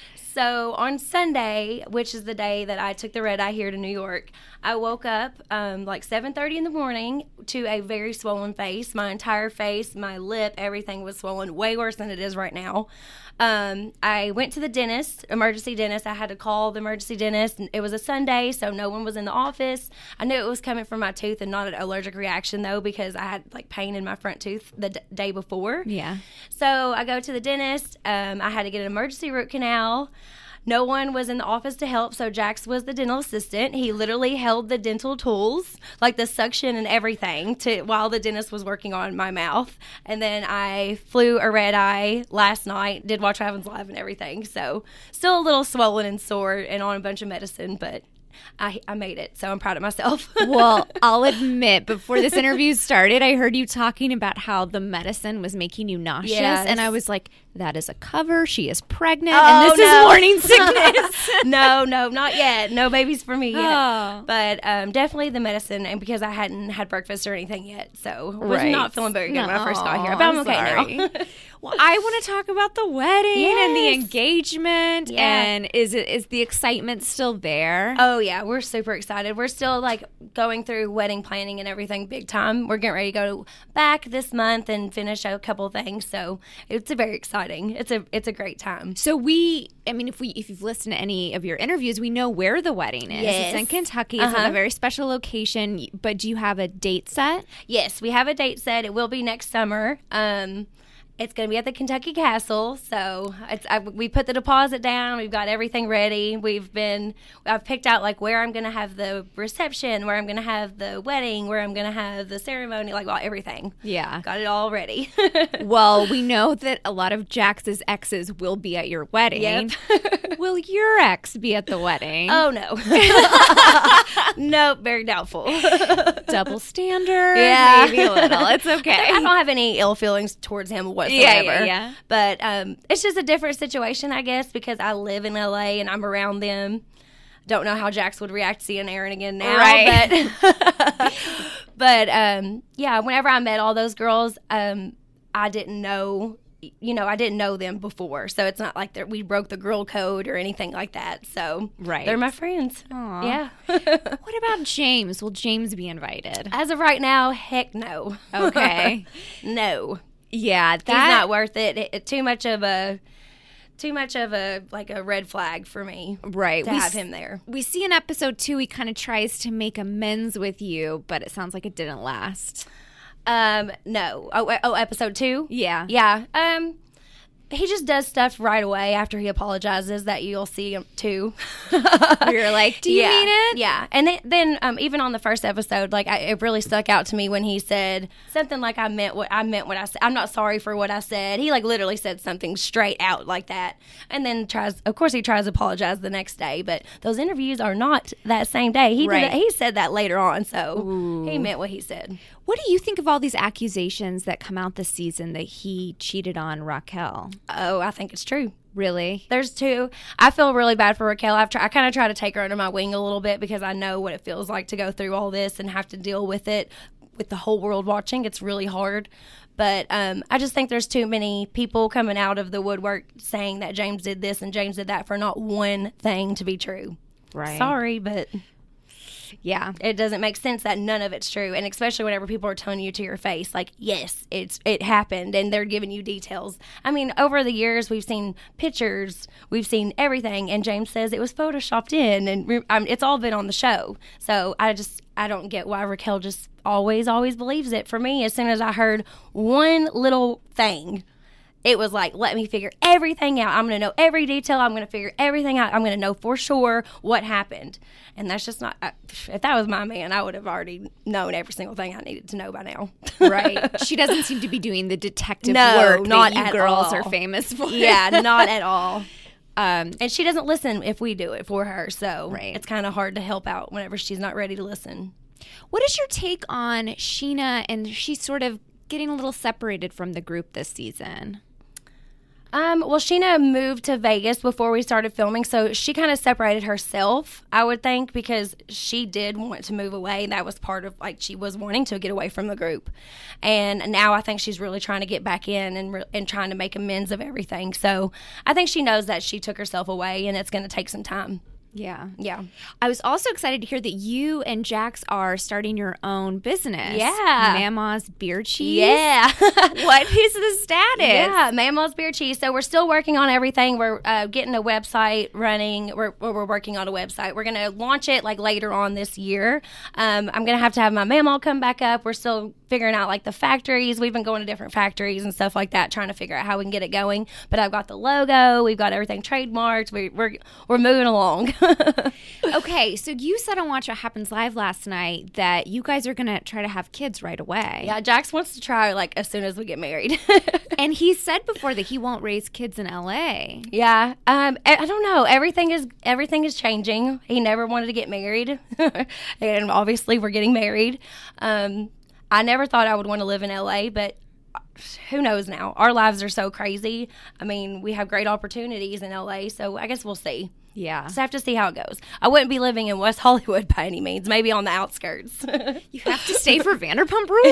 So on Sunday, which is the day that I took the red eye here to New York, I woke up um, like seven thirty in the morning to a very swollen face. My entire face, my lip, everything was swollen, way worse than it is right now. Um, I went to the dentist, emergency dentist. I had to call the emergency dentist. It was a Sunday, so no one was in the office. I knew it was coming from my tooth and not an allergic reaction, though, because I had like pain in my front tooth the d- day before. Yeah. So I go to the dentist. Um, I had to get an emergency root canal. No one was in the office to help, so Jax was the dental assistant. He literally held the dental tools, like the suction and everything, to while the dentist was working on my mouth. And then I flew a red eye last night, did Watch What Happens Live and everything. So still a little swollen and sore and on a bunch of medicine, but I, I made it, so I'm proud of myself. Well, I'll admit, before this interview started, I heard you talking about how the medicine was making you nauseous, yes. and I was like, that is a cover. She is pregnant, oh, and this no. is morning sickness. no, no, not yet. No babies for me yet. Oh. But um, definitely the medicine, and because I hadn't had breakfast or anything yet, so was right. not feeling very good no, when I first got here. But I'm, I'm okay now. Well, I want to talk about the wedding yes. and the engagement, yeah. and is it is the excitement still there? Oh yeah, we're super excited. We're still like going through wedding planning and everything big time. We're getting ready to go back this month and finish a couple things. So it's a very exciting. It's a it's a great time. So we, I mean, if we if you've listened to any of your interviews, we know where the wedding is. Yes. It's in Kentucky. It's uh-huh. at a very special location. But do you have a date set? Yes, we have a date set. It will be next summer. Um, It's going to be at the Kentucky Castle, so it's, I, we put the deposit down. We've got everything ready. We've been, I've picked out like where I'm going to have the reception, where I'm going to have the wedding, where I'm going to have the ceremony, like well, everything. Yeah. Got it all ready. Well, we know that a lot of Jax's exes will be at your wedding. Yep. Will your ex be at the wedding? Oh, no. Nope, very doubtful. Double standard? Yeah. Maybe a little. It's okay. I don't have any ill feelings towards him whatsoever. Yeah, yeah, yeah. But um, it's just a different situation, I guess, because I live in L A and I'm around them. Don't know how Jax would react to seeing Aaron again now. Right. But, but um, yeah, whenever I met all those girls, um, I didn't know, you know, I didn't know them before. So it's not like we broke the girl code or anything like that. So right. they're my friends. Aww. Yeah. What about James? Will James be invited? As of right now, heck no. Okay. No. Yeah, that, he's not worth it. It, it. Too much of a, too much of a like a red flag for me. Right, to we have s- him there. We see in episode two he kind of tries to make amends with you, but it sounds like it didn't last. Um, no. Oh, oh, episode two. Yeah, yeah. Um, he just does stuff right away after he apologizes that you'll see him too. You're like, do you yeah. mean it? Yeah. And then, then um, even on the first episode, like I, it really stuck out to me when he said something like, I meant what I meant what I said. I'm not sorry for what I said. He like literally said something straight out like that. And then tries, of course he tries to apologize the next day, but those interviews are not that same day. He Right. did, he said that later on, so Ooh. he meant what he said. What do you think of all these accusations that come out this season that he cheated on Raquel? Oh, I think it's true. Really? There's two. I feel really bad for Raquel. I've try, I kind of try to take her under my wing a little bit because I know what it feels like to go through all this and have to deal with it with the whole world watching. It's really hard. But um, I just think there's too many people coming out of the woodwork saying that James did this and James did that for not one thing to be true. Right. Sorry, but... Yeah. It doesn't make sense that none of it's true. And especially whenever people are telling you to your face, like, yes, it's it happened, and they're giving you details. I mean, over the years, we've seen pictures, we've seen everything, and James says it was photoshopped in, and um, it's all been on the show. So I just, I don't get why Raquel just always, always believes it. For me, as soon as I heard one little thing, it was like, let me figure everything out. I'm going to know every detail. I'm going to figure everything out. I'm going to know for sure what happened. And that's just not, if that was my man, I would have already known every single thing I needed to know by now. Right. She doesn't seem to be doing the detective no, work not that you at girls all. are famous for. Yeah, not at all. Um, and she doesn't listen if we do it for her. So right. it's kind of hard to help out whenever she's not ready to listen. What is your take on Sheena, and she's sort of getting a little separated from the group this season? Um, well, Sheena moved to Vegas before we started filming, so she kind of separated herself, I would think, because she did want to move away. That was part of, like, she was wanting to get away from the group. And now I think she's really trying to get back in and, re- and trying to make amends of everything. So I think she knows that she took herself away, and it's going to take some time. Yeah. Yeah. I was also excited to hear that you and Jax are starting your own business. Yeah. Mama's Beer Cheese. Yeah. What is the status? Yeah, Mama's Beer Cheese. So we're still working on everything. We're uh, getting a website running. We're, we're working on a website. We're going to launch it like later on this year. Um, I'm going to have to have my Mamaw come back up. We're still figuring out like the factories. We've been going to different factories and stuff like that, trying to figure out how we can get it going. But I've got the logo. We've got everything trademarked. We, we're we're moving along. Okay, so you said on Watch What Happens Live last night that you guys are going to try to have kids right away. Yeah, Jax wants to try like as soon as we get married. And he said before that he won't raise kids in L A. Yeah, um, I, I don't know. Everything is everything is changing. He never wanted to get married, and obviously we're getting married. Um, I never thought I would want to live in L A, but who knows now? Our lives are so crazy. I mean, we have great opportunities in L A, so I guess we'll see. Yeah. Just have to see how it goes. I wouldn't be living in West Hollywood by any means. Maybe on the outskirts. You have to stay for Vanderpump Rules.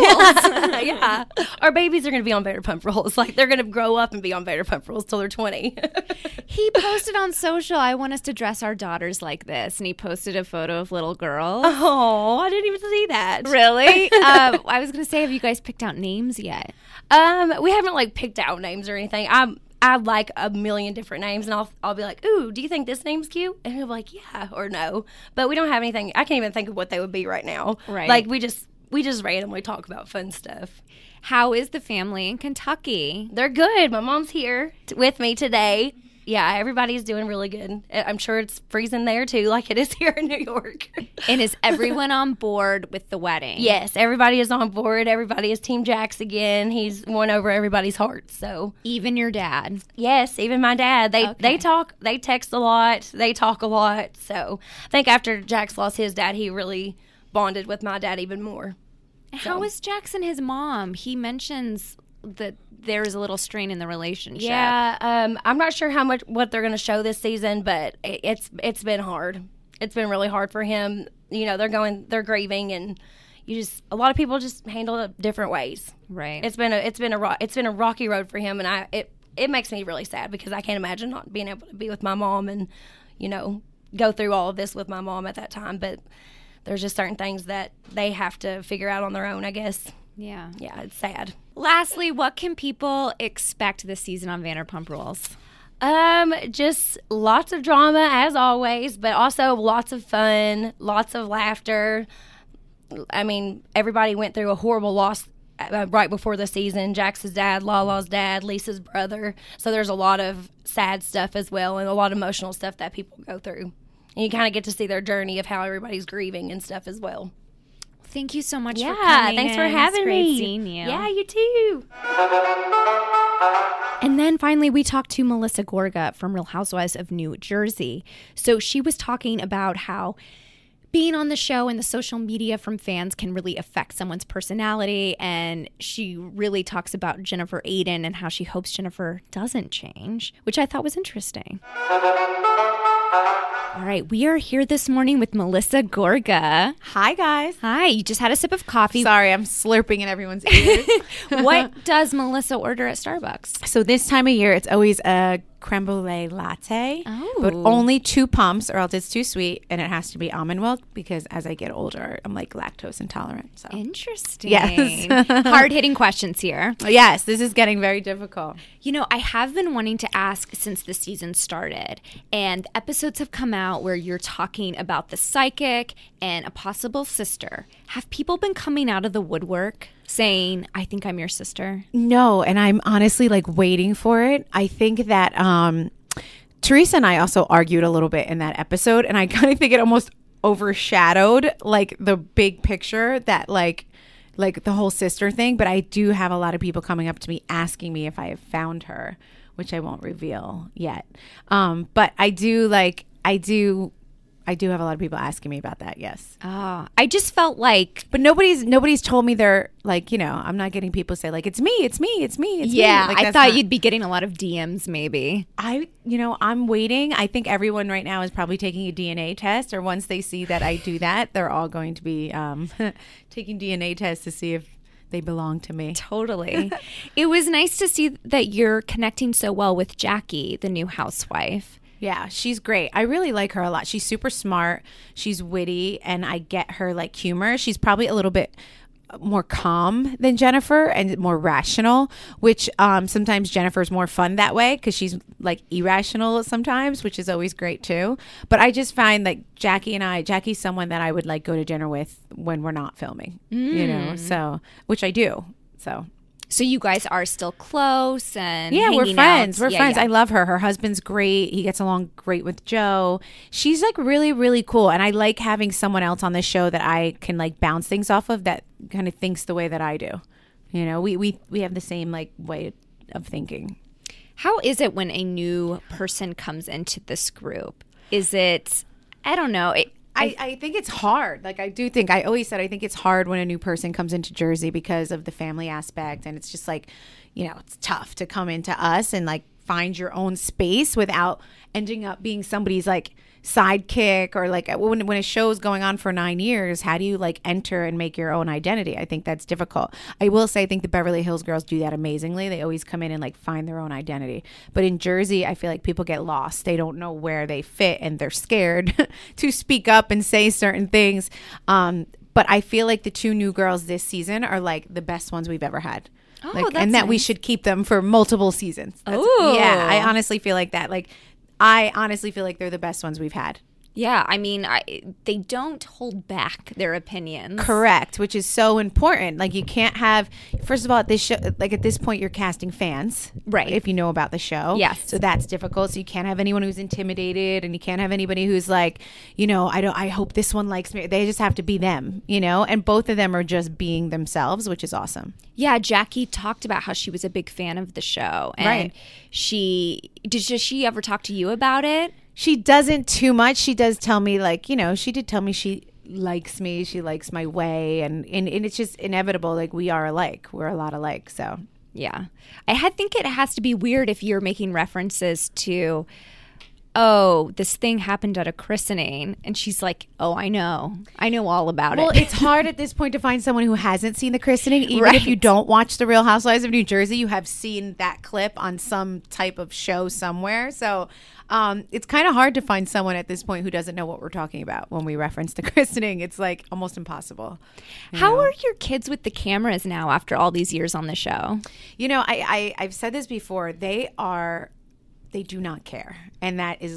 Yeah. Our babies are going to be on Vanderpump Rules. Like, they're going to grow up and be on Vanderpump Rules till they're twenty. He posted on social, I want us to dress our daughters like this. And he posted a photo of little girls. Oh, I didn't even see that. Really? uh, I was going to say, have you guys picked out names yet? Um, we haven't, like, picked out names or anything. I'm... I like a million different names, and I'll I'll be like, ooh, do you think this name's cute? And he'll be like, yeah, or no. But we don't have anything. I can't even think of what they would be right now. Right. Like, we just we just randomly talk about fun stuff. How is the family in Kentucky? They're good. My mom's here t- with me today. Yeah, everybody's doing really good. I'm sure it's freezing there, too, like it is here in New York. And is everyone on board with the wedding? Yes, everybody is on board. Everybody is Team Jax again. He's won over everybody's hearts. So even your dad? Yes, even my dad. They okay. they talk, they text a lot. They talk a lot. So I think after Jax lost his dad, he really bonded with my dad even more. How so. is Jax and his mom? He mentions that there's a little strain in the relationship. Yeah, um, I'm not sure how much what they're going to show this season, but it, it's it's been hard. It's been really hard for him. You know, they're going, they're grieving, and you just a lot of people just handle it different ways. Right. It's been a it's been a ro- it's been a rocky road for him, and I it it makes me really sad because I can't imagine not being able to be with my mom and you know go through all of this with my mom at that time. But there's just certain things that they have to figure out on their own, I guess. Yeah. Yeah, it's sad. Lastly, what can people expect this season on Vanderpump Rules? Um, just lots of drama as always, but also lots of fun, lots of laughter. I mean, everybody went through a horrible loss uh, right before the season. Jax's dad, Lala's dad, Lisa's brother. So there's a lot of sad stuff as well, and a lot of emotional stuff that people go through. And you kind of get to see their journey of how everybody's grieving and stuff as well. Thank you so much yeah, for coming. thanks for in. having it's great me. Seeing you. Yeah, you too. And then finally, we talked to Melissa Gorga from Real Housewives of New Jersey. So she was talking about how being on the show and the social media from fans can really affect someone's personality. And she really talks about Jennifer Aydin and how she hopes Jennifer doesn't change, which I thought was interesting. All right, we are here this morning with Melissa Gorga. Hi, guys. Hi, you just had a sip of coffee. Sorry, I'm slurping in everyone's ears. What does Melissa order at Starbucks? So this time of year, it's always a creme brulee latte, oh. but only two pumps or else it's too sweet, and it has to be almond milk because as I get older, I'm like lactose intolerant. So. Interesting. Yes. Hard-hitting questions here. Yes, this is getting very difficult. You know, I have been wanting to ask since the season started, and episodes have come out where you're talking about the psychic and a possible sister. Have people been coming out of the woodwork saying, I think I'm your sister? No, and I'm honestly like waiting for it. I think that um, Teresa and I also argued a little bit in that episode, and I kind of think it almost overshadowed like the big picture that like like the whole sister thing. But I do have a lot of people coming up to me asking me if I have found her, which I won't reveal yet. Um, but I do like I do. I do have a lot of people asking me about that. Yes. Oh, I just felt like, but nobody's nobody's told me they're like, you know, I'm not getting people say like, it's me, it's me, it's me. It's yeah, me. Like, I thought not, you'd be getting a lot of D Ms maybe. I, you know, I'm waiting. I think everyone right now is probably taking a D N A test, or once they see that I do that, they're all going to be um, taking D N A tests to see if they belong to me. Totally. It was nice to see that you're connecting so well with Jackie, the new housewife. Yeah, she's great. I really like her a lot. She's super smart. She's witty, and I get her like humor. She's probably a little bit more calm than Jennifer and more rational, which um, sometimes Jennifer's more fun that way because she's like irrational sometimes, which is always great too. But I just find like Jackie and I, Jackie's someone that I would like go to dinner with when we're not filming, mm. you know, so, which I do, so. So you guys are still close and yeah, we're friends. Out. We're yeah, friends. yeah. I love her. Her husband's great. He gets along great with Joe. She's like really, really cool. And I like having someone else on the show that I can like bounce things off of that kind of thinks the way that I do. You know, we we we have the same like way of thinking. How is it when a new person comes into this group? Is it, I don't know. It, I, I think it's hard. Like I do think I always said I think it's hard when a new person comes into Jersey because of the family aspect, and it's just like, you know, it's tough to come into us and like find your own space without ending up being somebody's like sidekick or like when when a show is going on for nine years, how do you like enter and make your own identity? I think that's difficult. I will say I think the Beverly Hills girls do that amazingly. They always come in and like find their own identity. But in Jersey, I feel like people get lost. They don't know where they fit and they're scared to speak up and say certain things. Um, but I feel like the two new girls this season are like the best ones we've ever had. Oh, like, that's and that nice. we should keep them for multiple seasons. That's, oh, yeah, I honestly feel like that. Like, I honestly feel like they're the best ones we've had. Yeah, I mean, I, they don't hold back their opinions. Correct, which is so important. Like, you can't have, first of all, at this show, like at this point, you're casting fans, right? If you know about the show, yes. So that's difficult. So you can't have anyone who's intimidated, and you can't have anybody who's like, you know, I don't. I hope this one likes me. They just have to be them, you know. And both of them are just being themselves, which is awesome. Yeah, Jackie talked about how she was a big fan of the show, and right. she did. Does she ever talk to you about it? She doesn't too much. She does tell me, like, you know, she did tell me she likes me. She likes my way. And, and, and it's just inevitable. Like, we are alike. We're a lot alike. So, yeah. I had, think it has to be weird if you're making references to, oh, this thing happened at a christening. And she's like, oh, I know. I know all about well, it. Well, it's hard at this point to find someone who hasn't seen the christening. Even right. if you don't watch The Real Housewives of New Jersey, you have seen that clip on some type of show somewhere. So, Um, it's kind of hard to find someone at this point who doesn't know what we're talking about when we reference the christening. It's like almost impossible. How know? are your kids with the cameras now after all these years on the show? You know, I, I, I've said this before. They are, they do not care. And that is like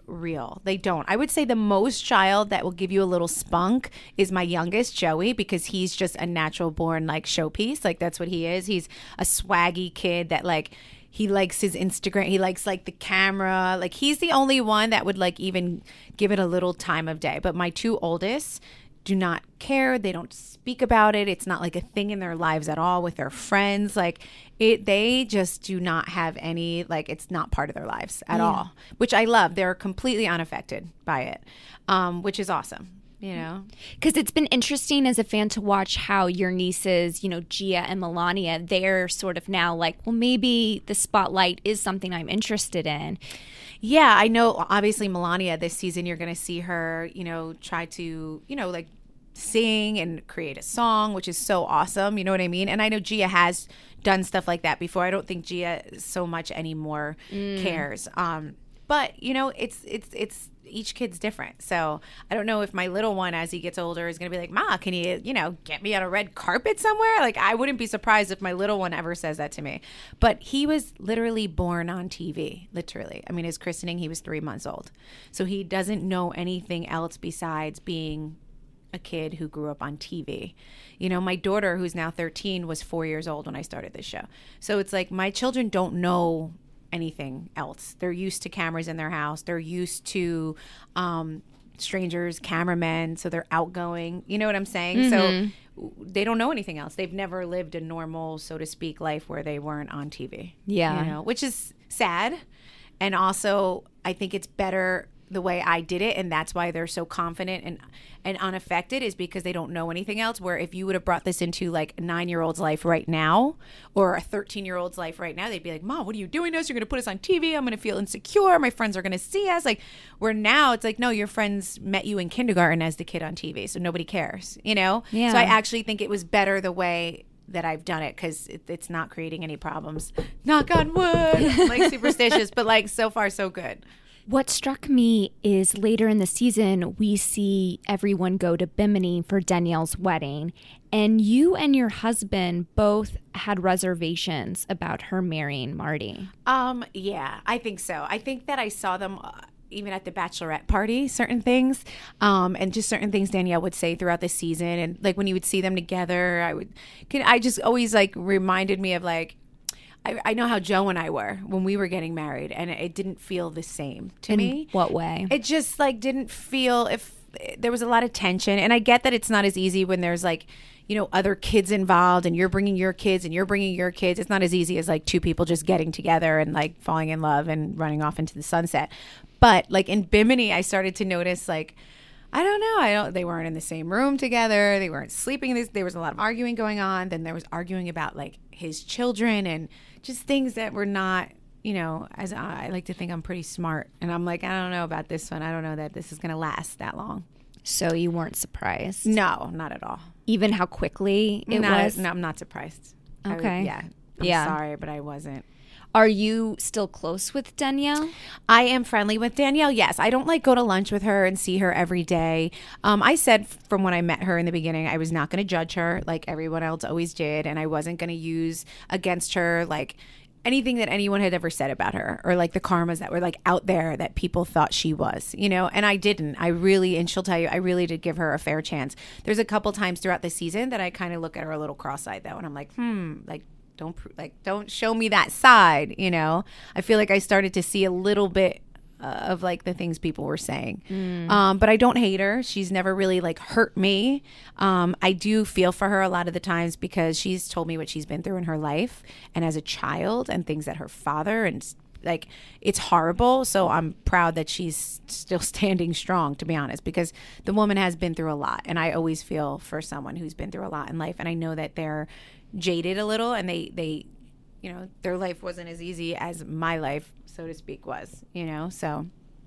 real. They don't. I would say the most child that will give you a little spunk is my youngest, Joey, because he's just a natural born like showpiece. Like that's what he is. He's a swaggy kid that like he likes his Instagram. He likes like the camera. Like he's the only one that would like even give it a little time of day. But my two oldest do not care. They don't speak about it. It's not like a thing in their lives at all with their friends. Like it, they just do not have any, like it's not part of their lives at Yeah. all, which I love. They're completely unaffected by it, um, which is awesome. You know, because it's been interesting as a fan to watch how your nieces, you know, Gia and Melania, they're sort of now like, well, maybe the spotlight is something I'm interested in. Yeah, I know. Obviously, Melania this season, you're going to see her, you know, try to, you know, like sing and create a song, which is so awesome. You know what I mean? And I know Gia has done stuff like that before. I don't think Gia so much anymore Mm. cares. Um, but you know, it's it's it's each kid's different. So I don't know if my little one, as he gets older, is going to be like, Ma, can you, you know, get me on a red carpet somewhere? Like, I wouldn't be surprised if my little one ever says that to me. But he was literally born on T V, literally. I mean, his christening, he was three months old. So he doesn't know anything else besides being a kid who grew up on T V. You know, my daughter, who's now thirteen, was four years old when I started this show. So it's like my children don't know anything else. They're used to cameras in their house. They're used to um, strangers, cameramen, so they're outgoing. You know what I'm saying? Mhm. So they don't know anything else. They've never lived a normal, so to speak, life where they weren't on T V. Yeah. You know, which is sad. And also, I think it's better the way I did it, and that's why they're so confident and and unaffected, is because they don't know anything else. Where if you would have brought this into like a nine-year-old's life right now or a thirteen-year-old's life right now, they'd be like, Mom, what are you doing this? You're going to put us on T V. I'm going to feel insecure. My friends are going to see us. Like, where now it's like, no, your friends met you in kindergarten as the kid on T V, so nobody cares, you know? Yeah. So I actually think it was better the way that I've done it, because it, it's not creating any problems. Knock on wood. I'm like superstitious, but like so far so good. What struck me is later in the season, we see everyone go to Bimini for Danielle's wedding. And you and your husband both had reservations about her marrying Marty. Um, yeah, I think so. I think that I saw them uh, even at the bachelorette party, certain things, um, and just certain things Danielle would say throughout the season. And like when you would see them together, I would, I just always like reminded me of like, I, I know how Joe and I were when we were getting married, and it didn't feel the same to In me. what way? It just like didn't feel, if there was a lot of tension. And I get that it's not as easy when there's like, you know, other kids involved and you're bringing your kids and you're bringing your kids. It's not as easy as like two people just getting together and like falling in love and running off into the sunset. But like in Bimini, I started to notice like, I don't know. I don't. They weren't in the same room together. They weren't sleeping. This. There was a lot of arguing going on. Then there was arguing about like his children and just things that were not. You know, as I, I like to think I'm pretty smart, and I'm like, I don't know about this one. I don't know that this is going to last that long. So you weren't surprised? No, not at all. Even how quickly it Not- was? No, I'm not surprised. I would- Okay. yeah. I'm Yeah. sorry, but I wasn't. Are you still close with Danielle? I am friendly with Danielle, yes. I don't like go to lunch with her and see her every day. Um, I said from when I met her in the beginning, I was not going to judge her like everyone else always did. And I wasn't going to use against her like anything that anyone had ever said about her, or like the karmas that were like out there that people thought she was, you know, and I didn't. I really, and she'll tell you, I really did give her a fair chance. There's a couple times throughout the season that I kind of look at her a little cross-eyed though, and I'm like, hmm, like, Don't pr- like don't show me that side, you know. I feel like I started to see a little bit uh, of like the things people were saying, Mm. um, but I don't hate her. She's never really like hurt me. Um, I do feel for her a lot of the times because she's told me what she's been through in her life and as a child, and things that her father and like it's horrible. So I'm proud that she's still standing strong, to be honest, because the woman has been through a lot, and I always feel for someone who's been through a lot in life, and I know that they're jaded a little, and they they you know, their life wasn't as easy as my life, so to speak, was, you know. So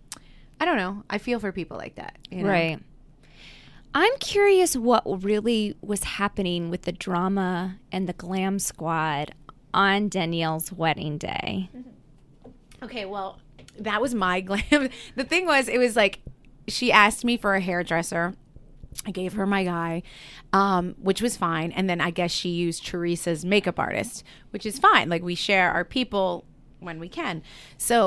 I don't know, I feel for people like that, you know? Right. I'm curious what really was happening with the drama and the glam squad on Danielle's wedding day. Okay, well, that was my glam. The thing was, it was like she asked me for a hairdresser. I gave her my guy, um, which was fine. And then I guess she used Teresa's makeup artist, which is fine. Like, we share our people when we can. So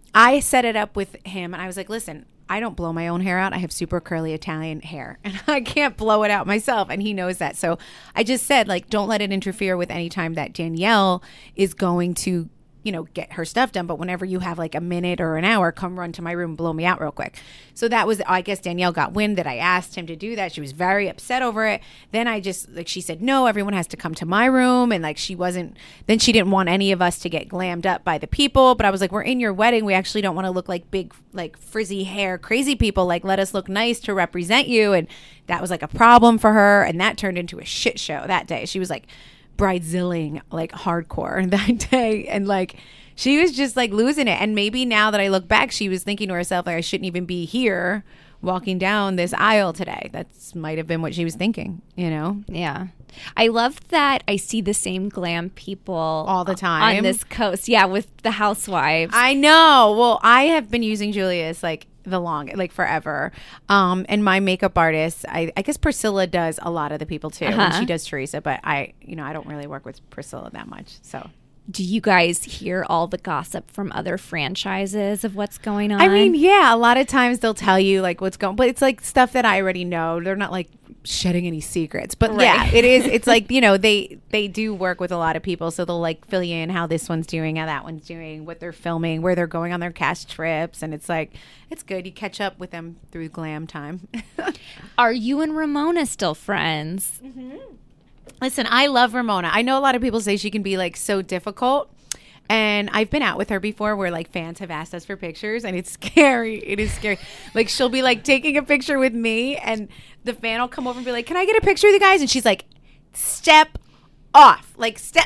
I set it up with him, and I was like, listen, I don't blow my own hair out. I have super curly Italian hair, and I can't blow it out myself, and he knows that. So I just said, like, don't let it interfere with any time that Danielle is going to, you know, get her stuff done. But whenever you have like a minute or an hour, come run to my room and blow me out real quick. So that was, I guess Danielle got wind that I asked him to do that. She was very upset over it. Then I just, like, she said, no, everyone has to come to my room. And like, she wasn't, then she didn't want any of us to get glammed up by the people. But I was like, we're in your wedding. We actually don't want to look like big, like frizzy hair, crazy people. Like, let us look nice to represent you. And that was like a problem for her. And that turned into a shit show that day. She was like, bridezilling like hardcore that day, and like she was just like losing it. And maybe now that I look back, she was thinking to herself, like, I shouldn't even be here walking down this aisle today. That's might have been what she was thinking, you know? Yeah. I love that I see the same glam people all the time on this coast. Yeah, with the housewives. I know. Well, I have been using Julius like the long, like forever. Um, and my makeup artist, I, I guess Priscilla does a lot of the people too. Uh-huh. And she does Teresa, but I, you know, I don't really work with Priscilla that much. So. Do you guys hear all the gossip from other franchises of what's going on? I mean, yeah, a lot of times they'll tell you like what's going, but it's like stuff that I already know. They're not like shedding any secrets, but right. yeah, it is. It's like, you know, they they do work with a lot of people, so they'll like fill you in how this one's doing, how that one's doing, what they're filming, where they're going on their cast trips, and it's like it's good. You catch up with them through glam time. Are you and Ramona still friends? Mm-hmm. Listen, I love Ramona. I know a lot of people say she can be like so difficult. And I've been out with her before where like fans have asked us for pictures, and it's scary. It is scary. Like she'll be like taking a picture with me, and the fan will come over and be like, can I get a picture of the guys? And she's like, step off. Like step.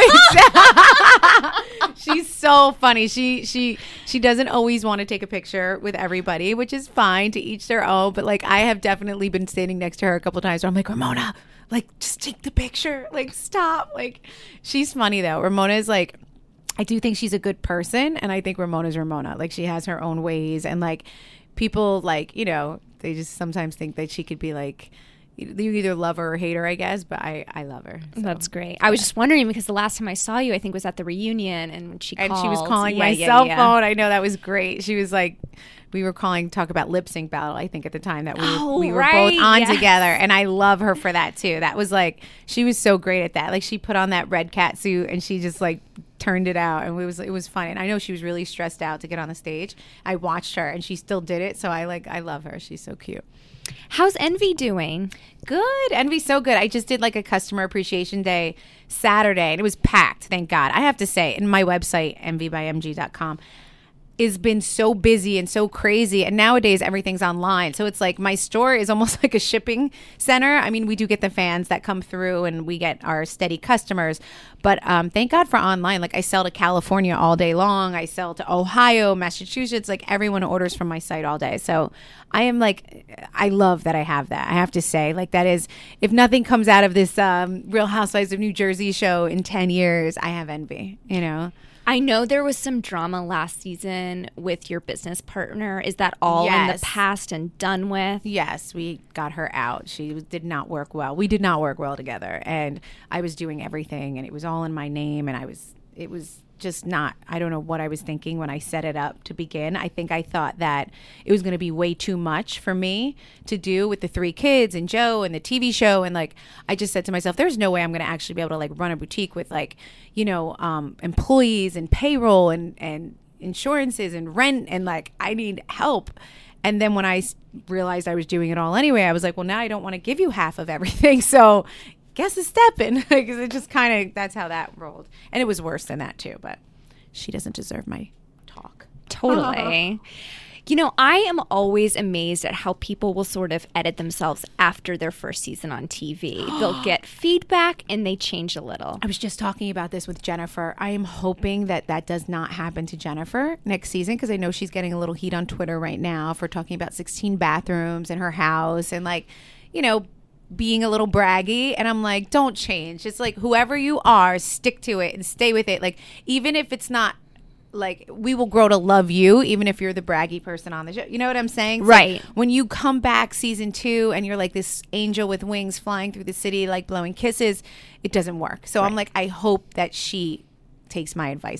She's so funny. She she she doesn't always want to take a picture with everybody, which is fine, to each their own. But like I have definitely been standing next to her a couple of times where I'm like, Ramona, like just take the picture. Like stop. Like she's funny though. Ramona is like, I do think she's a good person, and I think Ramona's Ramona. Like she has her own ways, and like people like, you know, they just sometimes think that she could be like, you either love her or hate her, I guess, but I, I love her. So. That's great. I was just wondering because the last time I saw you, I think was at the reunion, and when she and called, she was calling yeah, my yeah, cell yeah. phone. I know, that was great. She was like, we were calling talk about lip sync battle, I think at the time that we, oh, we were right. both on yes. together, and I love her for that too. That was like, she was so great at that. Like she put on that red cat suit and she just like turned it out, and it was it was fun. And I know she was really stressed out to get on the stage. I watched her and she still did it, so I like I love her. She's so cute. How's Envy doing? Good. Envy's so good. I just did like a customer appreciation day Saturday, and it was packed, thank God. I have to say, in my website, envy by m g dot com, has been so busy and so crazy, and nowadays everything's online, so it's like my store is almost like a shipping center. I mean, we do get the fans that come through and we get our steady customers, but um, thank God for online. Like I sell to California all day long, I sell to Ohio, Massachusetts, like everyone orders from my site all day. So I am like, I love that I have that. I have to say, like that is, if nothing comes out of this um, Real Housewives of New Jersey show in ten years, I have Envy, you know? I know there was some drama last season with your business partner. Is that all Yes. in the past and done with? Yes, we got her out. She did not work well. We did not work well together, and I was doing everything, and it was all in my name, and I was, it was just not, I don't know what I was thinking when I set it up to begin. I think I thought that it was going to be way too much for me to do with the three kids and Joe and the T V show. And like, I just said to myself, there's no way I'm going to actually be able to like run a boutique with like, you know, um, employees and payroll and, and insurances and rent. And like, I need help. And then when I s- realized I was doing it all anyway, I was like, well, now I don't want to give you half of everything. So guess a stepping, because it just kind of, that's how that rolled. And it was worse than that too, but she doesn't deserve my talk. Totally. You know, I am always amazed at how people will sort of edit themselves after their first season on T V. They'll get feedback and they change a little. I was just talking about this with Jennifer. I am hoping that that does not happen to Jennifer next season, because I know she's getting a little heat on Twitter right now for talking about sixteen bathrooms in her house and like, you know, being a little braggy. And I'm like, don't change. It's like, whoever you are, stick to it and stay with it. Like, even if it's not, like, we will grow to love you even if you're the braggy person on the show. You know what I'm saying? It's right. Like, when you come back season two and you're like this angel with wings flying through the city, like blowing kisses, it doesn't work. So right. I'm like, I hope that she takes my advice on that.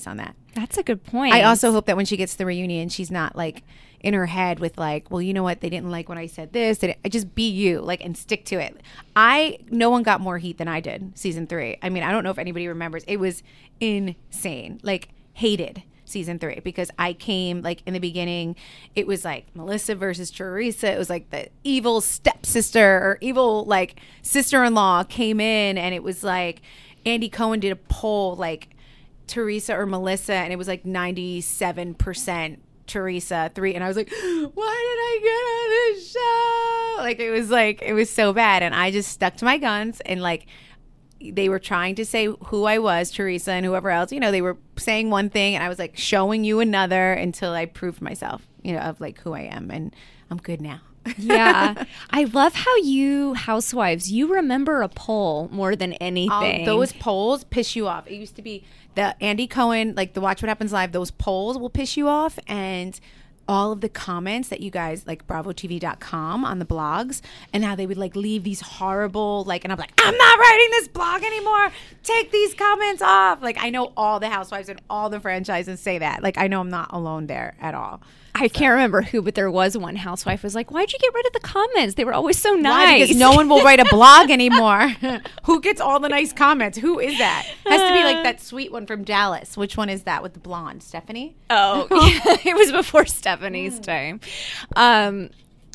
That's a good point. I also hope that when she gets to the reunion, she's not like in her head with like, well, you know what? They didn't like when I said this. They didn't, just be you, like, and stick to it. I, no one got more heat than I did season three. I mean, I don't know if anybody remembers. It was insane. Like, hated season three because I came like in the beginning, it was like Melissa versus Teresa. It was like the evil stepsister or evil like sister-in-law came in, and it was like Andy Cohen did a poll like Teresa or Melissa, and it was like ninety-seven percent Teresa, three, and I was like, why did I get on this show? Like, it was like, it was so bad, and I just stuck to my guns, and like, they were trying to say who I was, Teresa, and whoever else, you know, they were saying one thing, and I was like showing you another until I proved myself, you know, of like who I am, and I'm good now. Yeah. I love how you housewives, you remember a poll more than anything. All those polls piss you off. It used to be the Andy Cohen, like the Watch What Happens Live, those polls will piss you off, and all of the comments that you guys like bravo t v dot com on the blogs, and how they would like leave these horrible like, and I'm like, I'm not writing this blog anymore, take these comments off. Like, I know all the housewives and all the franchises say that. Like, I know I'm not alone there at all. I can't remember who, but there was one housewife was like, why'd you get rid of the comments? They were always so nice. Why? Because no one will write a blog anymore. Who gets all the nice comments? Who is that? Has to be like that sweet one from Dallas. Which one is that with the blonde? Stephanie? Oh, yeah. It was before Stephanie's mm. time. Um,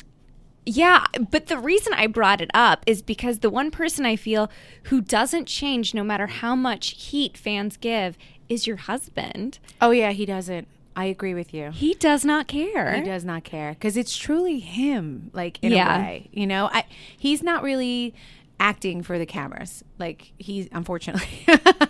yeah, but the reason I brought it up is because the one person I feel who doesn't change no matter how much heat fans give is your husband. Oh, yeah, he doesn't. I agree with you. He does not care. He does not care because it's truly him, like, in yeah. a way. You know, I, he's not really acting for the cameras. Like, he's, unfortunately,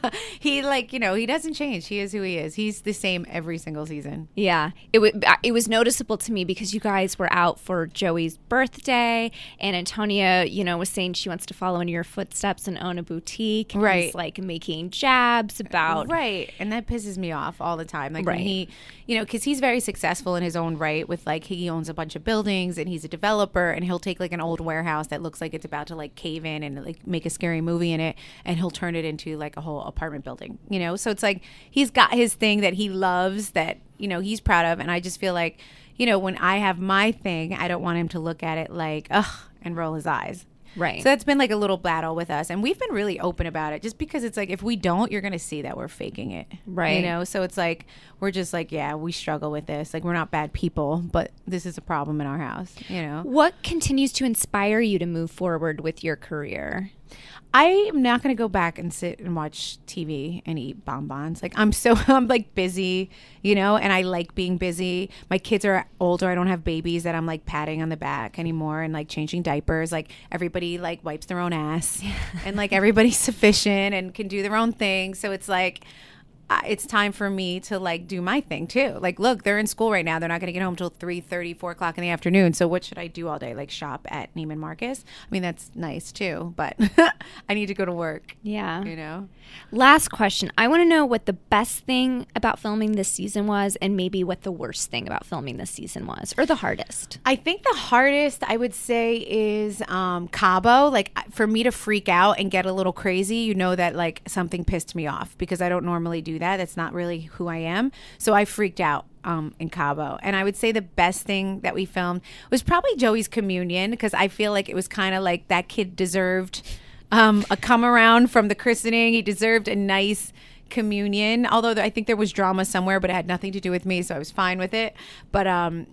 he, like, you know, he doesn't change. He is who he is. He's the same every single season. Yeah. It, w- it was noticeable to me because you guys were out for Joey's birthday, and Antonia, you know, was saying she wants to follow in your footsteps and own a boutique. And right. He's, like, making jabs about. Right. And that pisses me off all the time. Like, right. when he, you know, because he's very successful in his own right with, like, he owns a bunch of buildings and he's a developer, and he'll take, like, an old warehouse that looks like it's about to, like, cave in and, like, make a scary movie in it, and he'll turn it into like a whole apartment building, you know? So it's like he's got his thing that he loves, that, you know, he's proud of. And I just feel like, you know, when I have my thing, I don't want him to look at it like, ugh, and roll his eyes. Right. So that's been like a little battle with us. And we've been really open about it, just because it's like, if we don't, you're going to see that we're faking it. Right. You know? So it's like, we're just like, yeah, we struggle with this. Like, we're not bad people, but this is a problem in our house, you know? What continues to inspire you to move forward with your career? I am not going to go back and sit and watch T V and eat bonbons. Like, I'm so, I'm like busy, you know, and I like being busy. My kids are older. I don't have babies that I'm like patting on the back anymore and like changing diapers. Like, everybody like wipes their own ass and like everybody's sufficient and can do their own thing. So it's like, Uh, it's time for me to like do my thing too. Like, look, they're in school right now. They're not going to get home till three thirty, four o'clock in the afternoon. So what should I do all day? Like, shop at Neiman Marcus? I mean, that's nice too, but I need to go to work. Yeah. You know? Last question. I want to know what the best thing about filming this season was, and maybe what the worst thing about filming this season was, or the hardest. I think the hardest, I would say, is um, Cabo. Like, for me to freak out and get a little crazy, you know that like something pissed me off, because I don't normally do that. That's not really who I am. So I freaked out um, in Cabo. And I would say the best thing that we filmed was probably Joey's communion, because I feel like it was kind of like that kid deserved um, a come around from the christening. He deserved a nice communion, although I think there was drama somewhere, but it had nothing to do with me, so I was fine with it. But um,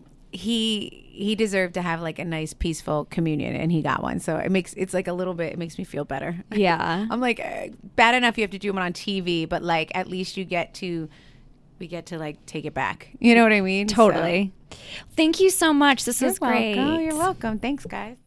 he he deserved to have like a nice peaceful communion, and he got one. So it makes it's like a little bit, it makes me feel better. Yeah. I'm like, uh, bad enough you have to do them on T V, but like at least you get to we get to like take it back. You know what I mean? Totally. So. Thank you so much. This You're was great. Welcome. You're welcome. Thanks, guys.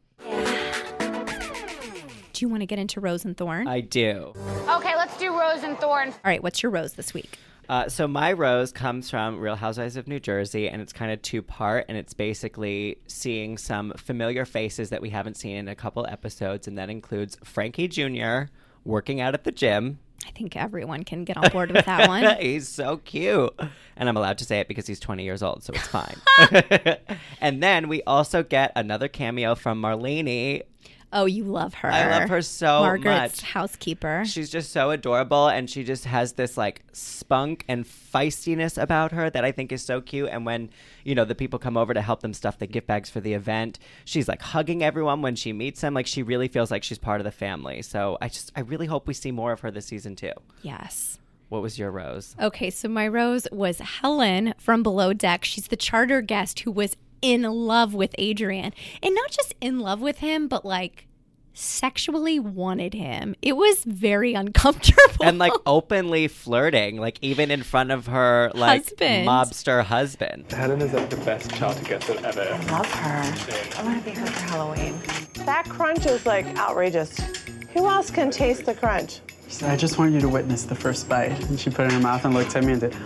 Do you want to get into Rose and Thorn? I do. Okay, let's do Rose and Thorn. All right, what's your rose this week? Uh, so my rose comes from Real Housewives of New Jersey, and it's kind of two-part, and it's basically seeing some familiar faces that we haven't seen in a couple episodes, and that includes Frankie Junior working out at the gym. I think everyone can get on board with that one. He's so cute. And I'm allowed to say it because he's twenty years old, so it's fine. And then we also get another cameo from Marlene. Oh, you love her. I love her so Margaret's much. housekeeper. She's just so adorable, and she just has this like spunk and feistiness about her that I think is so cute. And when, you know, the people come over to help them stuff the gift bags for the event, she's like hugging everyone when she meets them. Like she really feels like she's part of the family. So I just, I really hope we see more of her this season too. Yes. What was your rose? Okay, so my rose was Helen from Below Deck. She's the charter guest who was in love with Adrian. And not just in love with him, but like sexually wanted him. It was very uncomfortable. And like openly flirting, like even in front of her like Husband. mobster husband. Helen is like the best charter guest I've ever. I love her. I want to be her for Halloween. That crunch is like outrageous. Who else can taste the crunch? She said, I just want you to witness the first bite. And she put it in her mouth and looked at me and did,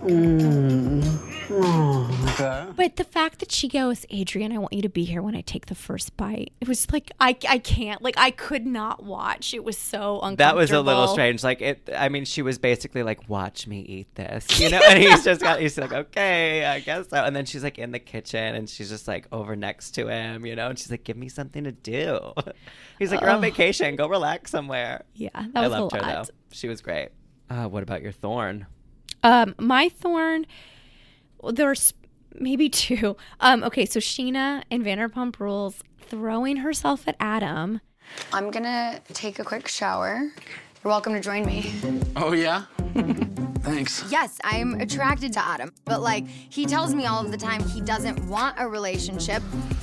mmm. Oh, like that. But the fact that she goes, Adrian, I want you to be here when I take the first bite. It was like, I, I can't, like, I could not watch. It was so uncomfortable. That was a little strange. Like, it, I mean, she was basically like, watch me eat this, you know? And he's just got, he's like, okay, I guess so. And then she's like in the kitchen and she's just like over next to him, you know? And she's like, give me something to do. He's like, you're on Ugh. vacation. Go relax somewhere. Yeah, that I was loved a her, lot. though. She was great. Uh, what about your thorn? Um, my thorn, well, there's maybe two. Um, okay, so Sheena in Vanderpump Rules throwing herself at Adam. I'm gonna take a quick shower. You're welcome to join me. Oh, yeah? Thanks. Yes, I'm attracted to Adam, but like, he tells me all of the time he doesn't want a relationship.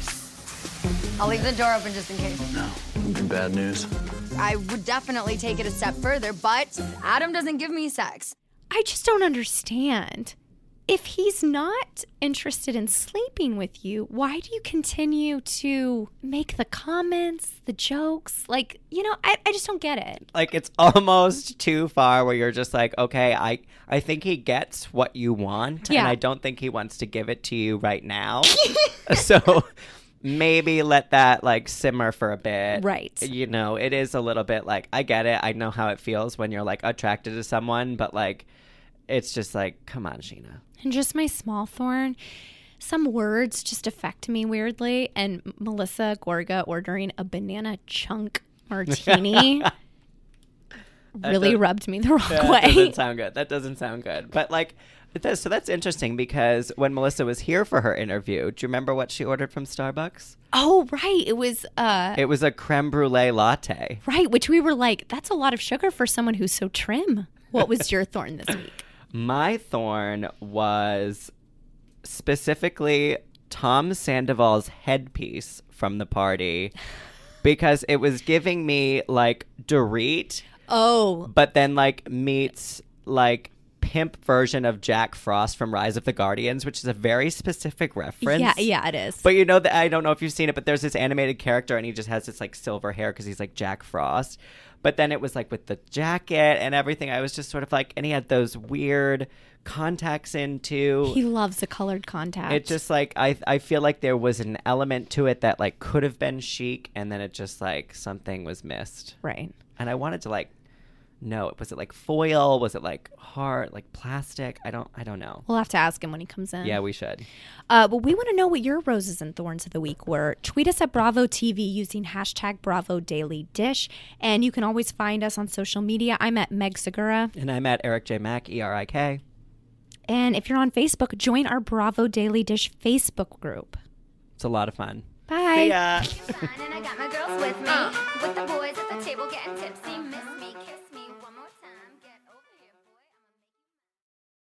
I'll leave the door open just in case. No, it'd be bad news. I would definitely take it a step further, but Adam doesn't give me sex. I just don't understand. If he's not interested in sleeping with you, why do you continue to make the comments, the jokes? Like, you know, I, I just don't get it. Like, it's almost too far where you're just like, okay, I, I think he gets what you want. Yeah. And I don't think he wants to give it to you right now. So maybe let that like simmer for a bit. Right. You know, it is a little bit like, I get it. I know how it feels when you're like attracted to someone, but like, it's just like, come on, Sheena. And just my small thorn, some words just affect me weirdly. And Melissa Gorga ordering a banana chunk martini really does- rubbed me the wrong That way. doesn't sound good. That doesn't sound good. But like, it does, so that's interesting because when Melissa was here for her interview, do you remember what she ordered from Starbucks? Oh, right. It was uh It was a creme brulee latte. right, which we were like, that's a lot of sugar for someone who's so trim. What was your thorn this week? My thorn was specifically Tom Sandoval's headpiece from the party because it was giving me like Dorit. Oh. But then like meets like pimp version of Jack Frost from Rise of the Guardians, which is a very specific reference. Yeah, yeah, it is. But you know that I don't know if you've seen it, but there's this animated character and he just has this like silver hair because he's like Jack Frost. But then it was like with the jacket and everything, I was just sort of like, and he had those weird contacts in too. He loves a colored contact. It just like, I I feel like there was an element to it that like could have been chic and then it just like something was missed. Right. And I wanted to like, no, was it like foil? Was it like hard, like plastic? I don't, I don't know. We'll have to ask him when he comes in. Yeah, we should. Uh, but we want to know what your roses and thorns of the week were. Tweet us at Bravo T V using hashtag Bravo Daily Dish. And you can always find us on social media. I'm at Meg Segura. And I'm at Eric J. Mack, E R I K. And if you're on Facebook, join our Bravo Daily Dish Facebook group. It's a lot of fun. Bye. See ya. And I got my girls with me. With the boys at the table getting tipsy. Miss me, kiss